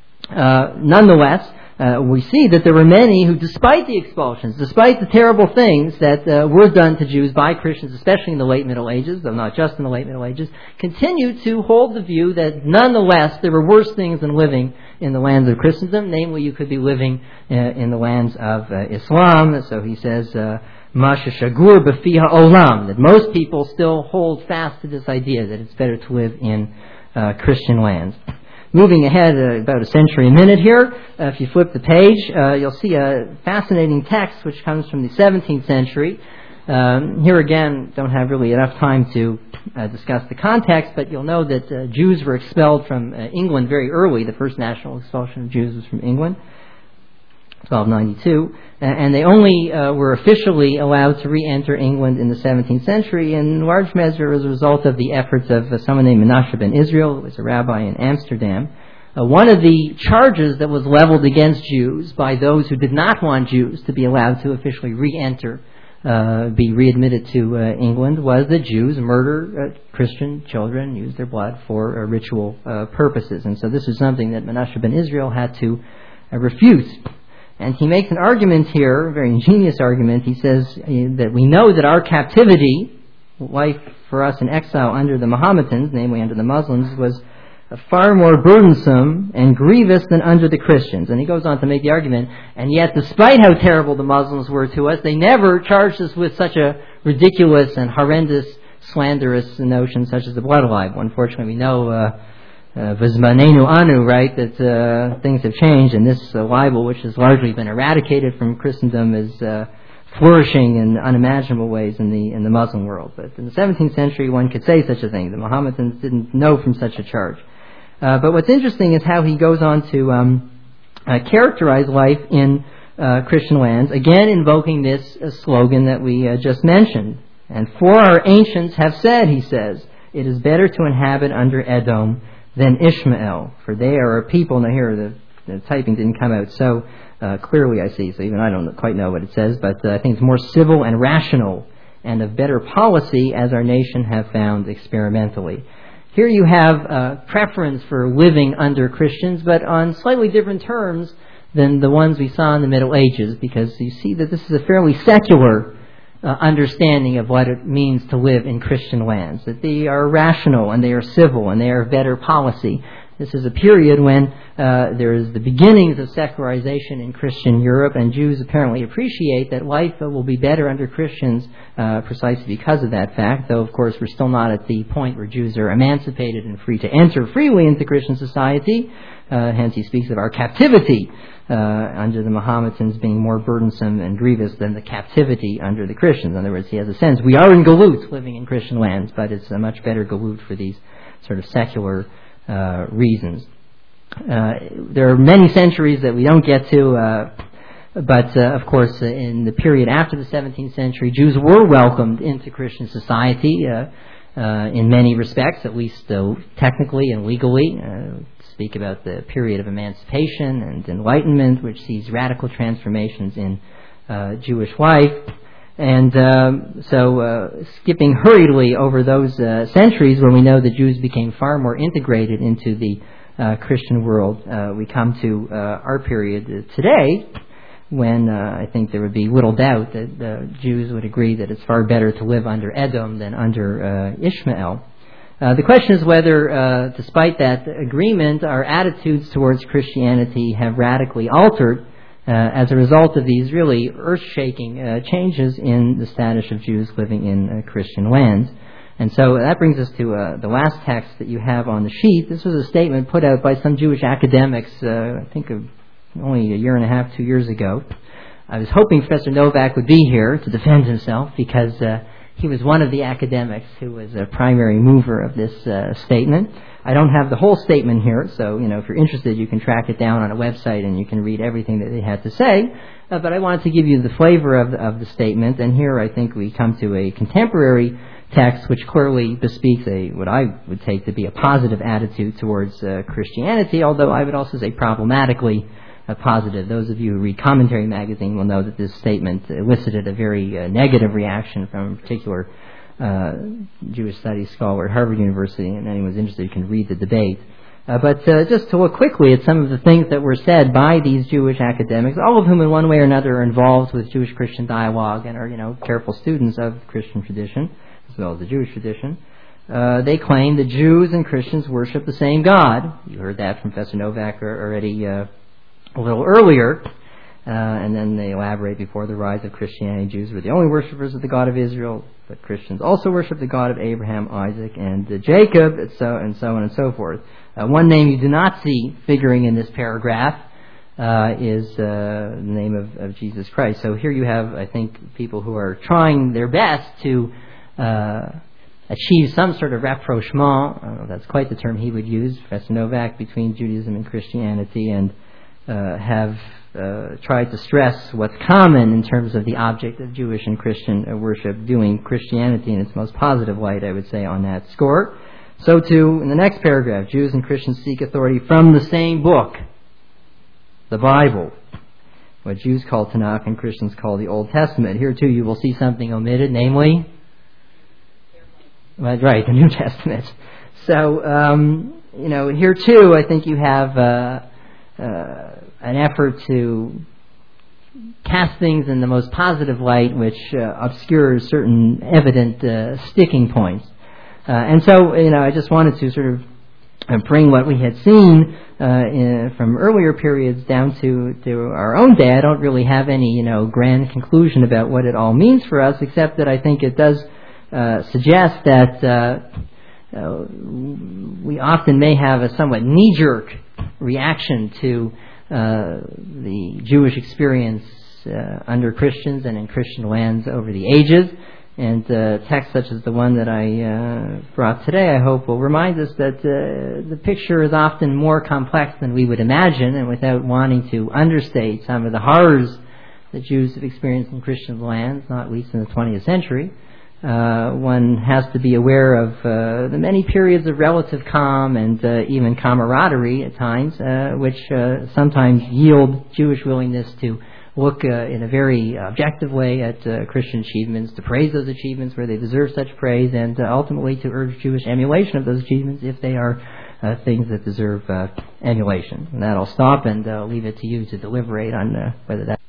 Uh, nonetheless, uh, we see that there were many who, despite the expulsions, despite the terrible things that uh, were done to Jews by Christians, especially in the late Middle Ages, though not just in the late Middle Ages, continued to hold the view that nonetheless there were worse things than living in the lands of Christendom. Namely, you could be living uh, in the lands of uh, Islam. So he says, Masha Shagur B'fiha Olam, that most people still hold fast to this idea that it's better to live in uh, Christian lands. Moving ahead uh, about a century a minute here, uh, if you flip the page, uh, you'll see a fascinating text which comes from the seventeenth century. Um, here again, don't have really enough time to uh, discuss the context, but you'll know that uh, Jews were expelled from uh, England very early. The first national expulsion of Jews was from England, twelve ninety-two, and they only uh, were officially allowed to re-enter England in the seventeenth century, in large measure as a result of the efforts of uh, someone named Menashe ben Israel, who was a rabbi in Amsterdam. Uh, one of the charges that was leveled against Jews by those who did not want Jews to be allowed to officially re-enter, uh, be readmitted to uh, England, was that Jews murder uh, Christian children, use their blood for uh, ritual uh, purposes. And so this is something that Menashe ben Israel had to uh, refute. And he makes an argument here, a very ingenious argument. He says uh, that we know that our captivity, life for us in exile under the Mohammedans, namely under the Muslims, was uh, far more burdensome and grievous than under the Christians. And he goes on to make the argument, and yet despite how terrible the Muslims were to us, they never charged us with such a ridiculous and horrendous, slanderous notion such as the blood libel. Unfortunately, we know uh, Vizmanenu Anu, right, that uh, things have changed, and this uh, libel, which has largely been eradicated from Christendom, is uh, flourishing in unimaginable ways in the in the Muslim world. But in the seventeenth century, one could say such a thing. The Mohammedans didn't know from such a charge. Uh, but what's interesting is how he goes on to um, uh, characterize life in uh, Christian lands, again invoking this uh, slogan that we uh, just mentioned. And for our ancients have said, he says, it is better to inhabit under Edom than Ishmael, for they are a people. Now here the, the typing didn't come out so uh, clearly, I see, so even I don't quite know what it says, but uh, I think it's more civil and rational and of better policy, as our nation have found experimentally. Here you have a preference for living under Christians, but on slightly different terms than the ones we saw in the Middle Ages, because you see that this is a fairly secular uh, understanding of what it means to live in Christian lands, that they are rational and they are civil and they are of better policy. This is a period when uh, there is the beginnings of secularization in Christian Europe, and Jews apparently appreciate that life will be better under Christians uh, precisely because of that fact, though, of course, we're still not at the point where Jews are emancipated and free to enter freely into Christian society. Uh, hence, he speaks of our captivity uh, under the Mahometans being more burdensome and grievous than the captivity under the Christians. In other words, he has a sense, we are in galut living in Christian lands, but it's a much better galut for these sort of secular Uh, reasons. Uh, there are many centuries that we don't get to, uh, but uh, of course, uh, in the period after the seventeenth century, Jews were welcomed into Christian society uh, uh, in many respects, at least uh, technically and legally. Uh, speak about the period of emancipation and enlightenment, which sees radical transformations in uh, Jewish life. And um, so, uh, skipping hurriedly over those uh, centuries when we know that Jews became far more integrated into the uh, Christian world, uh, we come to uh, our period today, when uh, I think there would be little doubt that uh, Jews would agree that it's far better to live under Edom than under uh, Ishmael. Uh, the question is whether, uh, despite that agreement, our attitudes towards Christianity have radically altered Uh, as a result of these really earth-shaking uh, changes in the status of Jews living in uh, Christian lands. And so that brings us to uh, the last text that you have on the sheet. This was a statement put out by some Jewish academics, uh, I think of only a year and a half, two years ago. I was hoping Professor Novak would be here to defend himself, because uh, he was one of the academics who was a primary mover of this uh, statement. I don't have the whole statement here, so, you know, if you're interested, you can track it down on a website and you can read everything that they had to say. Uh, but I wanted to give you the flavor of the, of the statement, and here I think we come to a contemporary text which clearly bespeaks a what I would take to be a positive attitude towards uh, Christianity, although I would also say problematically uh, positive. Those of you who read Commentary Magazine will know that this statement elicited a very uh, negative reaction from a particular Uh, Jewish studies scholar at Harvard University, and anyone's interested, you can read the debate. Uh, but uh, just to look quickly at some of the things that were said by these Jewish academics, all of whom in one way or another are involved with Jewish-Christian dialogue and are, you know, careful students of the Christian tradition, as well as the Jewish tradition. Uh, they claim that Jews and Christians worship the same God. You heard that from Professor Novak already uh, a little earlier. Uh, and then they elaborate, before the rise of Christianity, Jews were the only worshippers of the God of Israel, but Christians also worship the God of Abraham, Isaac, and uh, Jacob, and so, and so on and so forth. Uh, one name you do not see figuring in this paragraph uh, is uh, the name of, of Jesus Christ. So here you have, I think, people who are trying their best to uh, achieve some sort of rapprochement, I don't know if that's quite the term he would use, Professor Novak, between Judaism and Christianity, and uh, have Uh, tried to stress what's common in terms of the object of Jewish and Christian uh, worship, viewing Christianity in its most positive light, I would say, on that score. So too, in the next paragraph, Jews and Christians seek authority from the same book, the Bible, what Jews call Tanakh and Christians call the Old Testament. Here too you will see something omitted, namely, well, right, the New Testament. So, um, you know, here too I think you have Uh, uh, an effort to cast things in the most positive light, which uh, obscures certain evident uh, sticking points. Uh, and so, you know, I just wanted to sort of bring what we had seen uh, in, from earlier periods down to, to our own day. I don't really have any, you know, grand conclusion about what it all means for us, except that I think it does uh, suggest that uh, uh, we often may have a somewhat knee-jerk reaction to Uh, the Jewish experience uh, under Christians and in Christian lands over the ages. And uh, texts such as the one that I uh, brought today, I hope, will remind us that uh, the picture is often more complex than we would imagine, and without wanting to understate some of the horrors that Jews have experienced in Christian lands, not least in the twentieth century. Uh, one has to be aware of uh, the many periods of relative calm and uh, even camaraderie at times, uh, which uh, sometimes yield Jewish willingness to look uh, in a very objective way at uh, Christian achievements, to praise those achievements where they deserve such praise, and uh, ultimately to urge Jewish emulation of those achievements if they are uh, things that deserve uh, emulation. And that'll stop, and uh, leave it to you to deliberate on uh, whether that.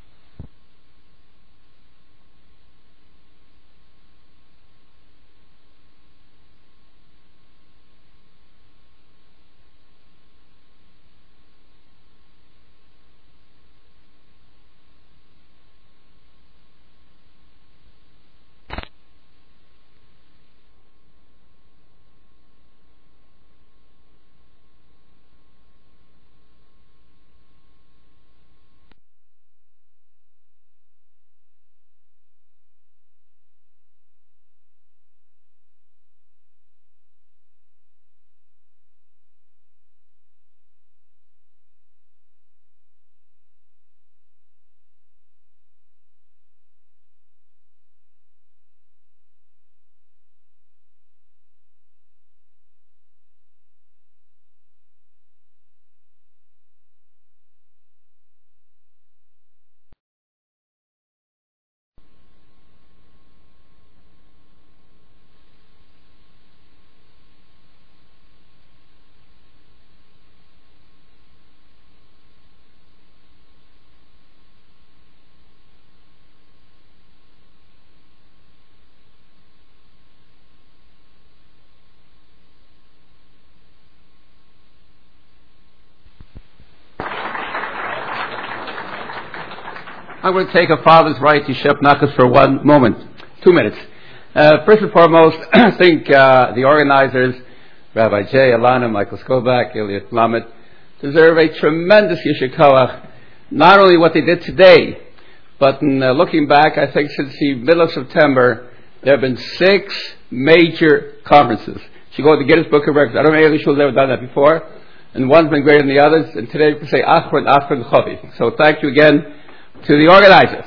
I'm going to take a father's right to Shep Nakas for one moment, two minutes. Uh, first and foremost, I think uh, the organizers, Rabbi Jay, Alana, Michael Skobak, Elliot Lamet, deserve a tremendous Yeshua Koach, not only what they did today, but in, uh, looking back, I think since the middle of September, there have been six major conferences. You go to the Guinness Book of Records. I don't know any shul has ever done that before, and one's been greater than the others, and today we can say Achron, Achron, Chovi. So thank you again to the organizers.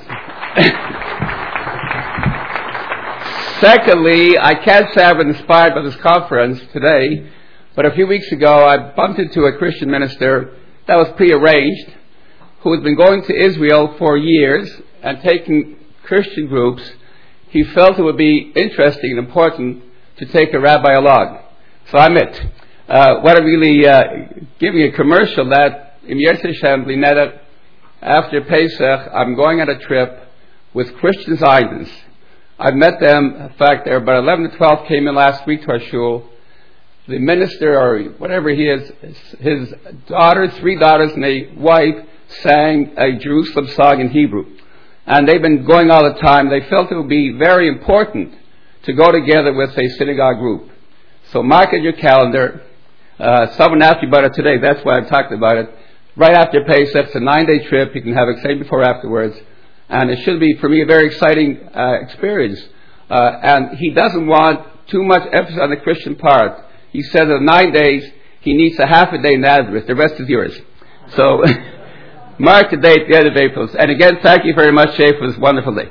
Secondly, I can't say I've been inspired by this conference today, but a few weeks ago I bumped into a Christian minister that was prearranged, who had been going to Israel for years and taking Christian groups. He felt it would be interesting and important to take a rabbi along. So I'm it. Uh, what I'm really uh, giving a commercial that in Yetzer Hashem B'nei after Pesach, I'm going on a trip with Christian Zionists. I've met them. In fact, there about eleven to twelve came in last week to our shul. The minister, or whatever he is, his daughters, three daughters and a wife, sang a Jerusalem song in Hebrew. And they've been going all the time. They felt it would be very important to go together with a synagogue group. So mark it in your calendar. Uh, someone asked me about it today. That's why I'm talking about it. Right after Pesach, it's a nine-day trip. You can have it same before or afterwards. And it should be, for me, a very exciting uh, experience. Uh, and he doesn't want too much emphasis on the Christian part. He said that nine days, he needs a half a day in Nazareth. The rest is yours. So, mark the date, the end of April. And again, thank you very much, Shay, for this wonderful day.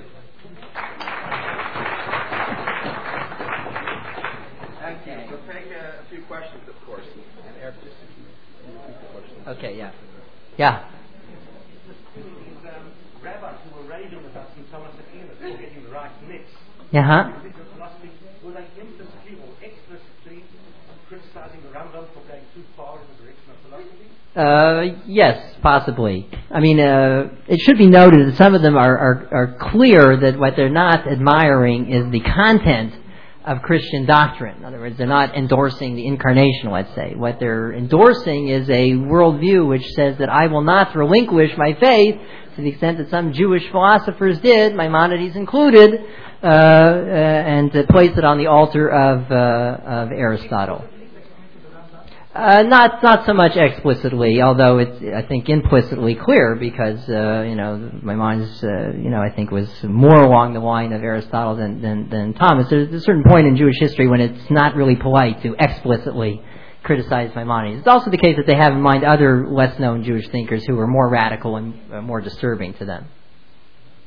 Okay. We'll take a, a few questions, of course. And Eric, just Okay, yeah. Yeah. These um, rabbis who were raving about Saint Thomas Aquinas for getting the right mix. Uh-huh. Philosophy, were they implicitly or explicitly criticizing the Rambam for going too far in the direction of philosophy? Uh, yes, possibly. I mean, uh, it should be noted that some of them are, are, are clear that what they're not admiring is the content of Christian doctrine. In other words, they're not endorsing the incarnation, let's say. What they're endorsing is a worldview which says that I will not relinquish my faith to the extent that some Jewish philosophers did, Maimonides included, uh, uh, and to place it on the altar of, uh, of Aristotle. Uh, not not so much explicitly, although it's, I think, implicitly clear, because, uh, you know, Maimonides, uh, you know, I think was more along the line of Aristotle than, than, than Thomas. There's a certain point in Jewish history when it's not really polite to explicitly criticize Maimonides. It's also the case that they have in mind other less-known Jewish thinkers who were more radical and uh, more disturbing to them.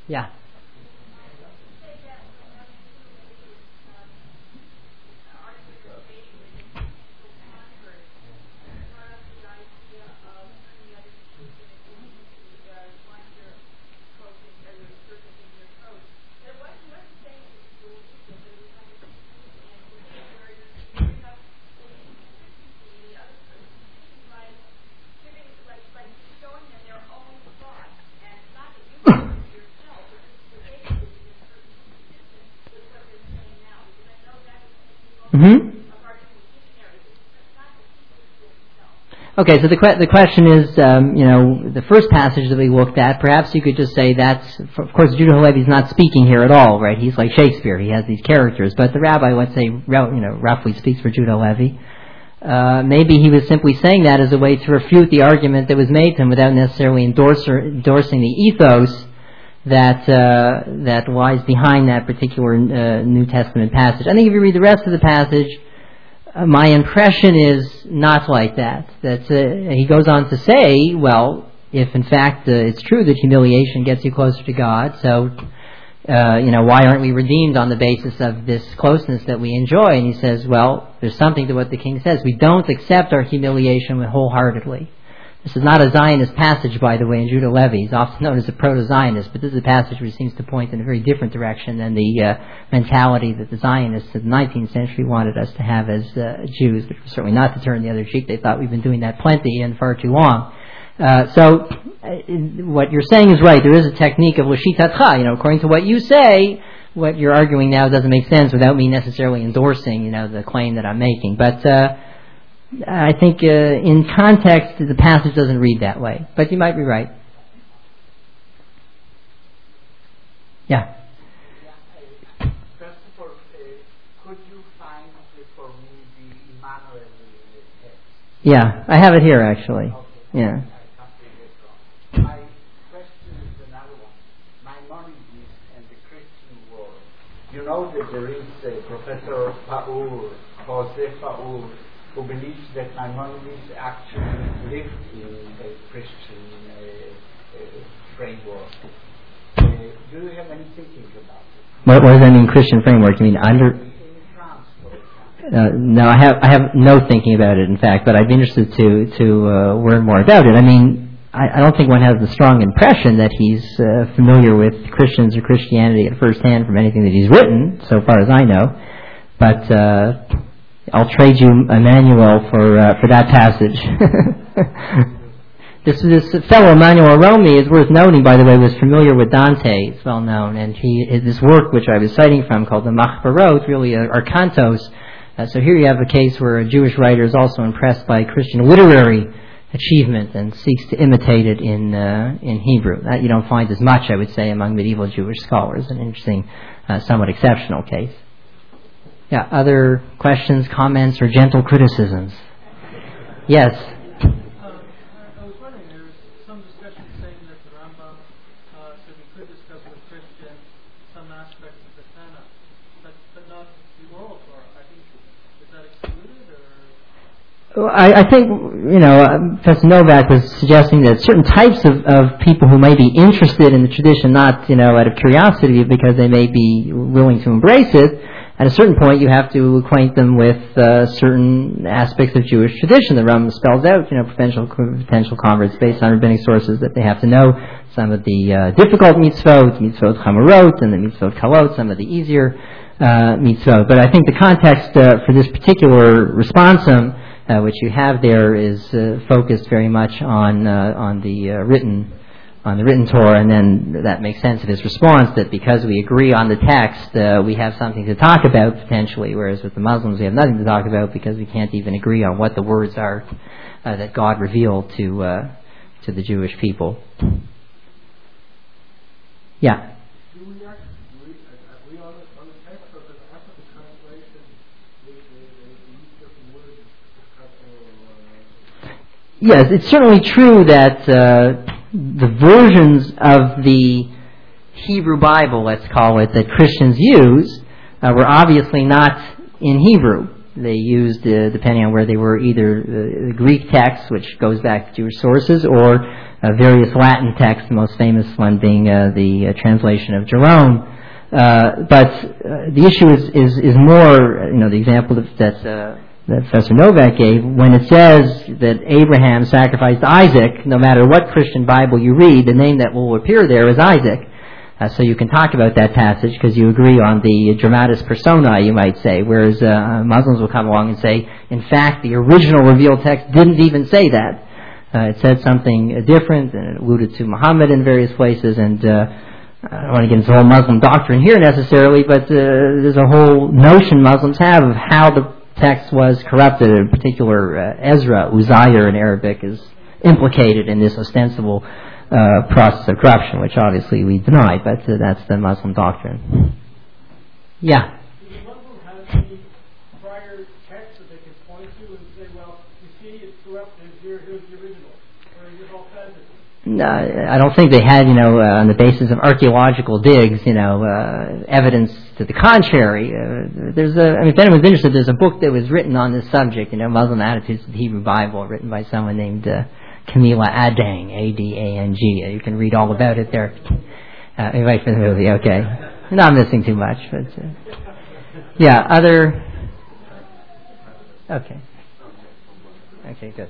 Yeah. Mm-hmm. Okay, so the que- the question is, um, you know, the first passage that we looked at, perhaps you could just say that's, of course, Judah Halevi is not speaking here at all, right? He's like Shakespeare. He has these characters. But the rabbi, let's say, you know, roughly speaks for Judah Halevi. Uh, maybe he was simply saying that as a way to refute the argument that was made to him without necessarily endorser, endorsing the ethos that uh, that lies behind that particular uh, New Testament passage. I think if you read the rest of the passage, uh, my impression is not like that. That uh, he goes on to say, well, if in fact uh, it's true that humiliation gets you closer to God, so uh, you know, why aren't we redeemed on the basis of this closeness that we enjoy? And he says, well, there's something to what the king says. We don't accept our humiliation wholeheartedly. This is not a Zionist passage, by the way, in Judah Halevi. He's often known as a proto-Zionist, but this is a passage which seems to point in a very different direction than the uh, mentality that the Zionists of the nineteenth century wanted us to have as uh, Jews, which was certainly not to turn the other cheek. They thought we've been doing that plenty and far too long. Uh, so, uh, what you're saying is right. There is a technique of l'shitatcha. You know, according to what you say, what you're arguing now doesn't make sense without me necessarily endorsing, you know, the claim that I'm making. But uh, I think uh, in context, the passage doesn't read that way. But you might be right. Yeah. First of all, uh, could you find for me the Emmanuel text? Yeah, I have it here actually. Okay. Yeah. My question is another one. Maimonides and the Christian world. You know that there is a Professor Paul, Jose Paul, who believes that Maimonides actually lived in a Christian uh, uh, framework. Uh, do you have any thinking about it? What, what does that mean, Christian framework? You mean under? In France, for example. Uh, no, I have I have no thinking about it. In fact, but I'd be interested to to uh, learn more about it. I mean, I, I don't think one has the strong impression that he's uh, familiar with Christians or Christianity at first hand from anything that he's written, so far as I know. But uh, I'll trade you Emmanuel for uh, for that passage. this this fellow Emmanuel Romi, is worth noting, by the way, was familiar with Dante. It's well known, and he this work which I was citing from called the Machbarot really are, are cantos. Uh, so here you have a case where a Jewish writer is also impressed by Christian literary achievement and seeks to imitate it in uh, in Hebrew. That you don't find as much, I would say, among medieval Jewish scholars. An interesting, uh, somewhat exceptional case. Yeah, other questions, comments, or gentle criticisms? Yes? Um, I was wondering, there's some discussion saying that the Rambam uh, said we could discuss with Christians some aspects of the Tanakh, but, but not the oral Torah. I think, is that excluded, or? I, I think, you know, uh, Professor Novak was suggesting that certain types of, of people who may be interested in the tradition, not, you know, out of curiosity, because they may be willing to embrace it, at a certain point, you have to acquaint them with uh, certain aspects of Jewish tradition. The Rambam spells out, you know, potential potential converts based on rabbinic sources that they have to know. Some of the uh, difficult mitzvot, mitzvot chamarot, and the mitzvot kalot, some of the easier uh, mitzvot. But I think the context uh, for this particular responsum, uh, which you have there, is uh, focused very much on uh, on the uh, written. on the written Torah, and then that makes sense of his response that because we agree on the text, uh, we have something to talk about potentially, whereas with the Muslims we have nothing to talk about because we can't even agree on what the words are uh, that God revealed to uh, to the Jewish people. Yeah. Do we actually agree on the, on the text, or does after the translation they, they, they use different words to cut or, uh... Yes, it's certainly true that uh, the versions of the Hebrew Bible, let's call it, that Christians use uh, were obviously not in Hebrew. they used, uh, depending on where they were, either the Greek text, which goes back to Jewish sources, or uh, various Latin texts, the most famous one being uh, the uh, translation of Jerome. Uh, but uh, the issue is, is, is more, you know, the example that, that, uh, that Professor Novak gave, when it says that Abraham sacrificed Isaac, no matter what Christian Bible you read, the name that will appear there is Isaac. Uh, so you can talk about that passage because you agree on the dramatis personae, you might say, whereas uh, Muslims will come along and say, in fact, the original revealed text didn't even say that. Uh, it said something different, and it alluded to Muhammad in various places, and uh, I don't want to get into the whole Muslim doctrine here necessarily, but uh, there's a whole notion Muslims have of how the text was corrupted. In particular, uh, Ezra, Uzziah in Arabic, is implicated in this ostensible uh, process of corruption, which obviously we deny, but uh, that's the Muslim doctrine. Yeah? Do the Muslims have any prior texts that they can point to and say, well, you see, it's corrupted, here, here's the original, or is it all fantasy? No, I don't think they had, you know, uh, on the basis of archaeological digs, you know, uh, evidence to the contrary. Uh, there's a, I mean, if anyone's interested, there's a book that was written on this subject, you know, Muslim Attitudes to the Hebrew Bible, written by someone named uh, Camila Adang, A D A N G. Uh, you can read all about it there. Uh, right for the movie, okay. Not missing too much, but uh, yeah, other. Okay. Okay, good.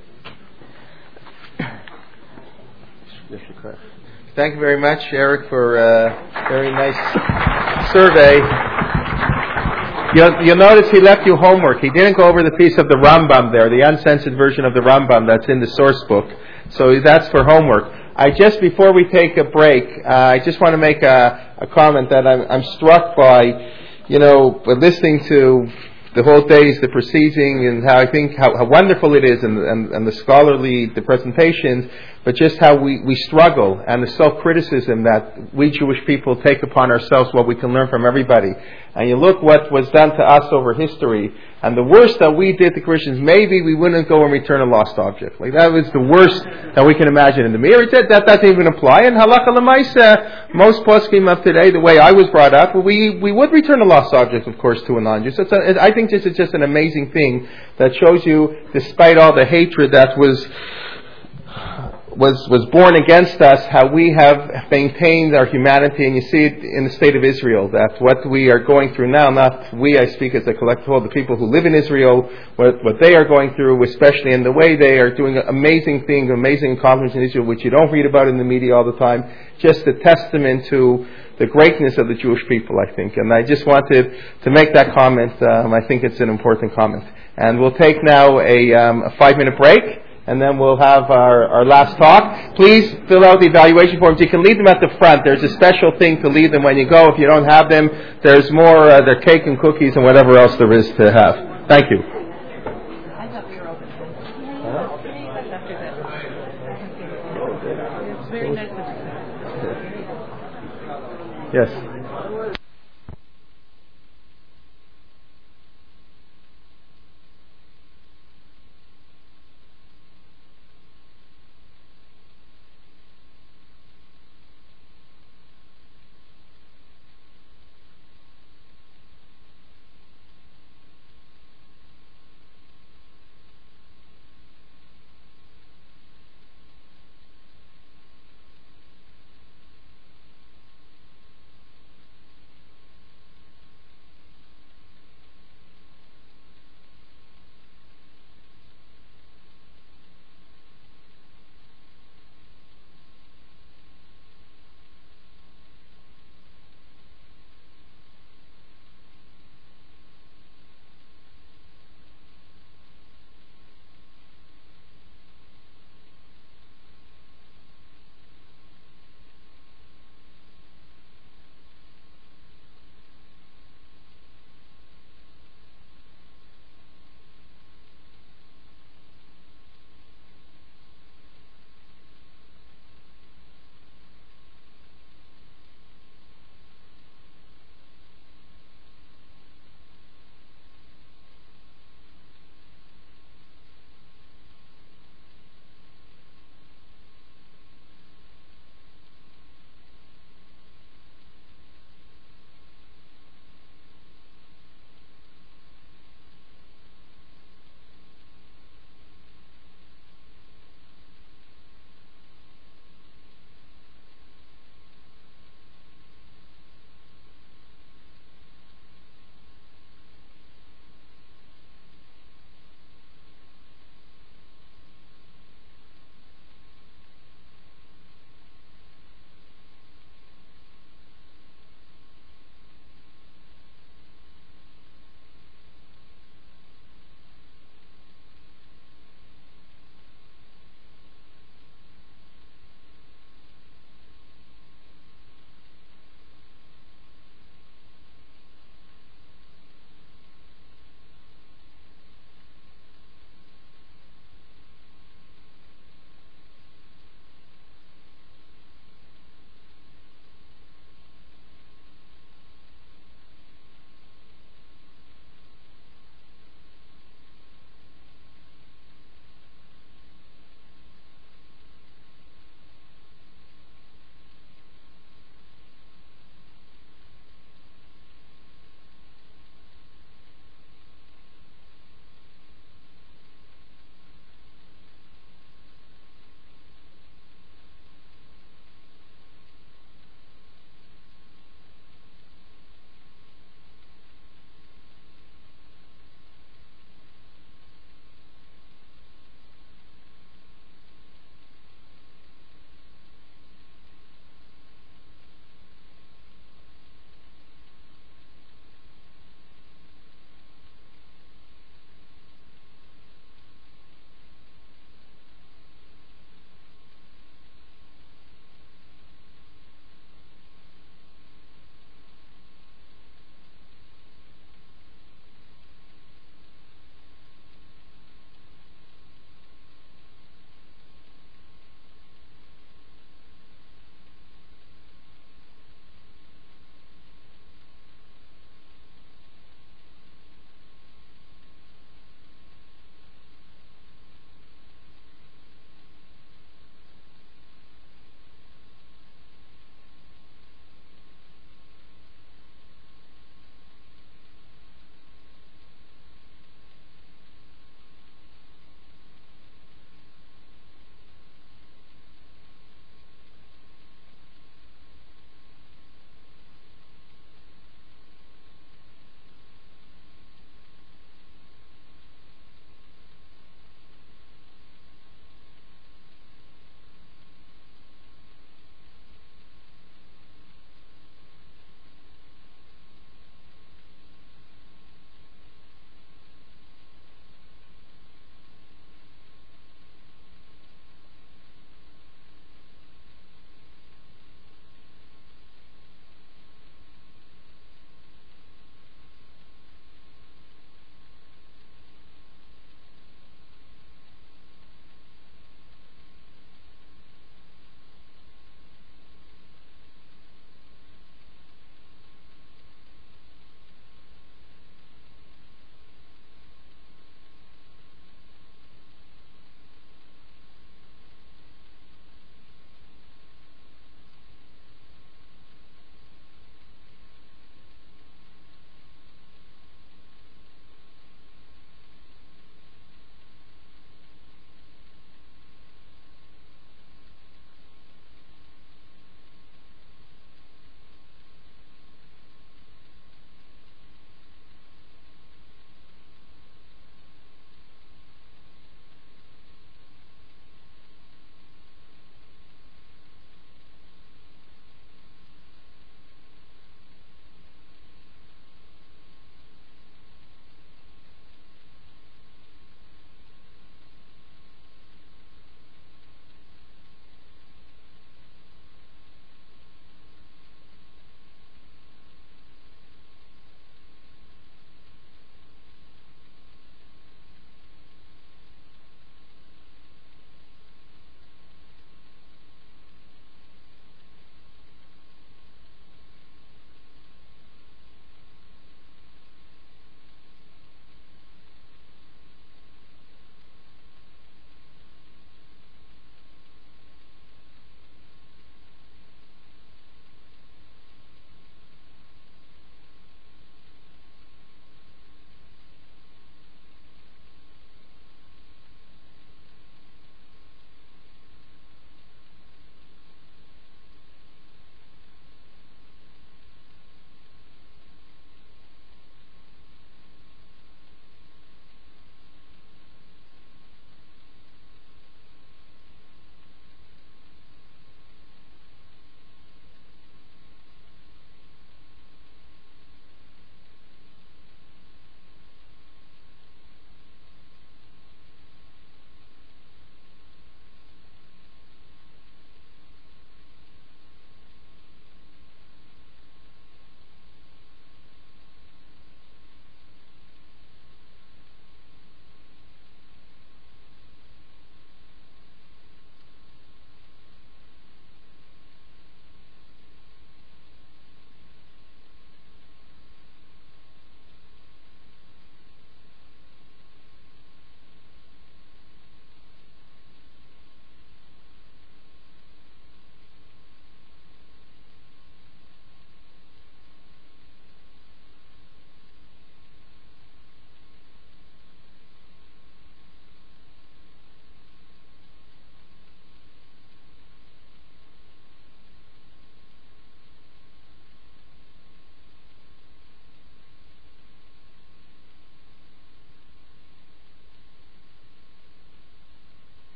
Thank you very much, Eric, for a very nice survey. You'll, you'll notice he left you homework. He didn't go over the piece of the Rambam there, the uncensored version of the Rambam that's in the source book. So that's for homework. I just, before we take a break, uh, I just want to make a, a comment that I'm, I'm struck by, you know, listening to the whole days, the proceeding, and how I think how, how wonderful it is, and, and, and the scholarly, the presentations, but just how we, we struggle, and the self-criticism that we Jewish people take upon ourselves, what we can learn from everybody. And you look what was done to us over history, and the worst that we did to Christians, maybe we wouldn't go and return a lost object. Like, that was the worst that we can imagine in the mirror. That, that doesn't even apply. And halakha l'maisa, most poskim of today, the way I was brought up, we, we would return a lost object, of course, to a non-Jew. So it's a, I think this is just an amazing thing that shows you, despite all the hatred that was was was born against us, how we have maintained our humanity. And you see it in the state of Israel, that what we are going through now, not we, I speak as a collective whole, the people who live in Israel, what, what they are going through, especially in the way they are doing amazing things, amazing accomplishments in Israel, which you don't read about in the media all the time, just a testament to the greatness of the Jewish people, I think. And I just wanted to make that comment. Um, I think it's an important comment. And we'll take now a, um, a five-minute break, and then we'll have our, our last talk. Please fill out the evaluation forms. You can leave them at the front. There's a special thing to leave them when you go. If you don't have them, there's more, uh, there's cake and cookies and whatever else there is to have. Thank you. I thought we were open. It's very nice. Yes.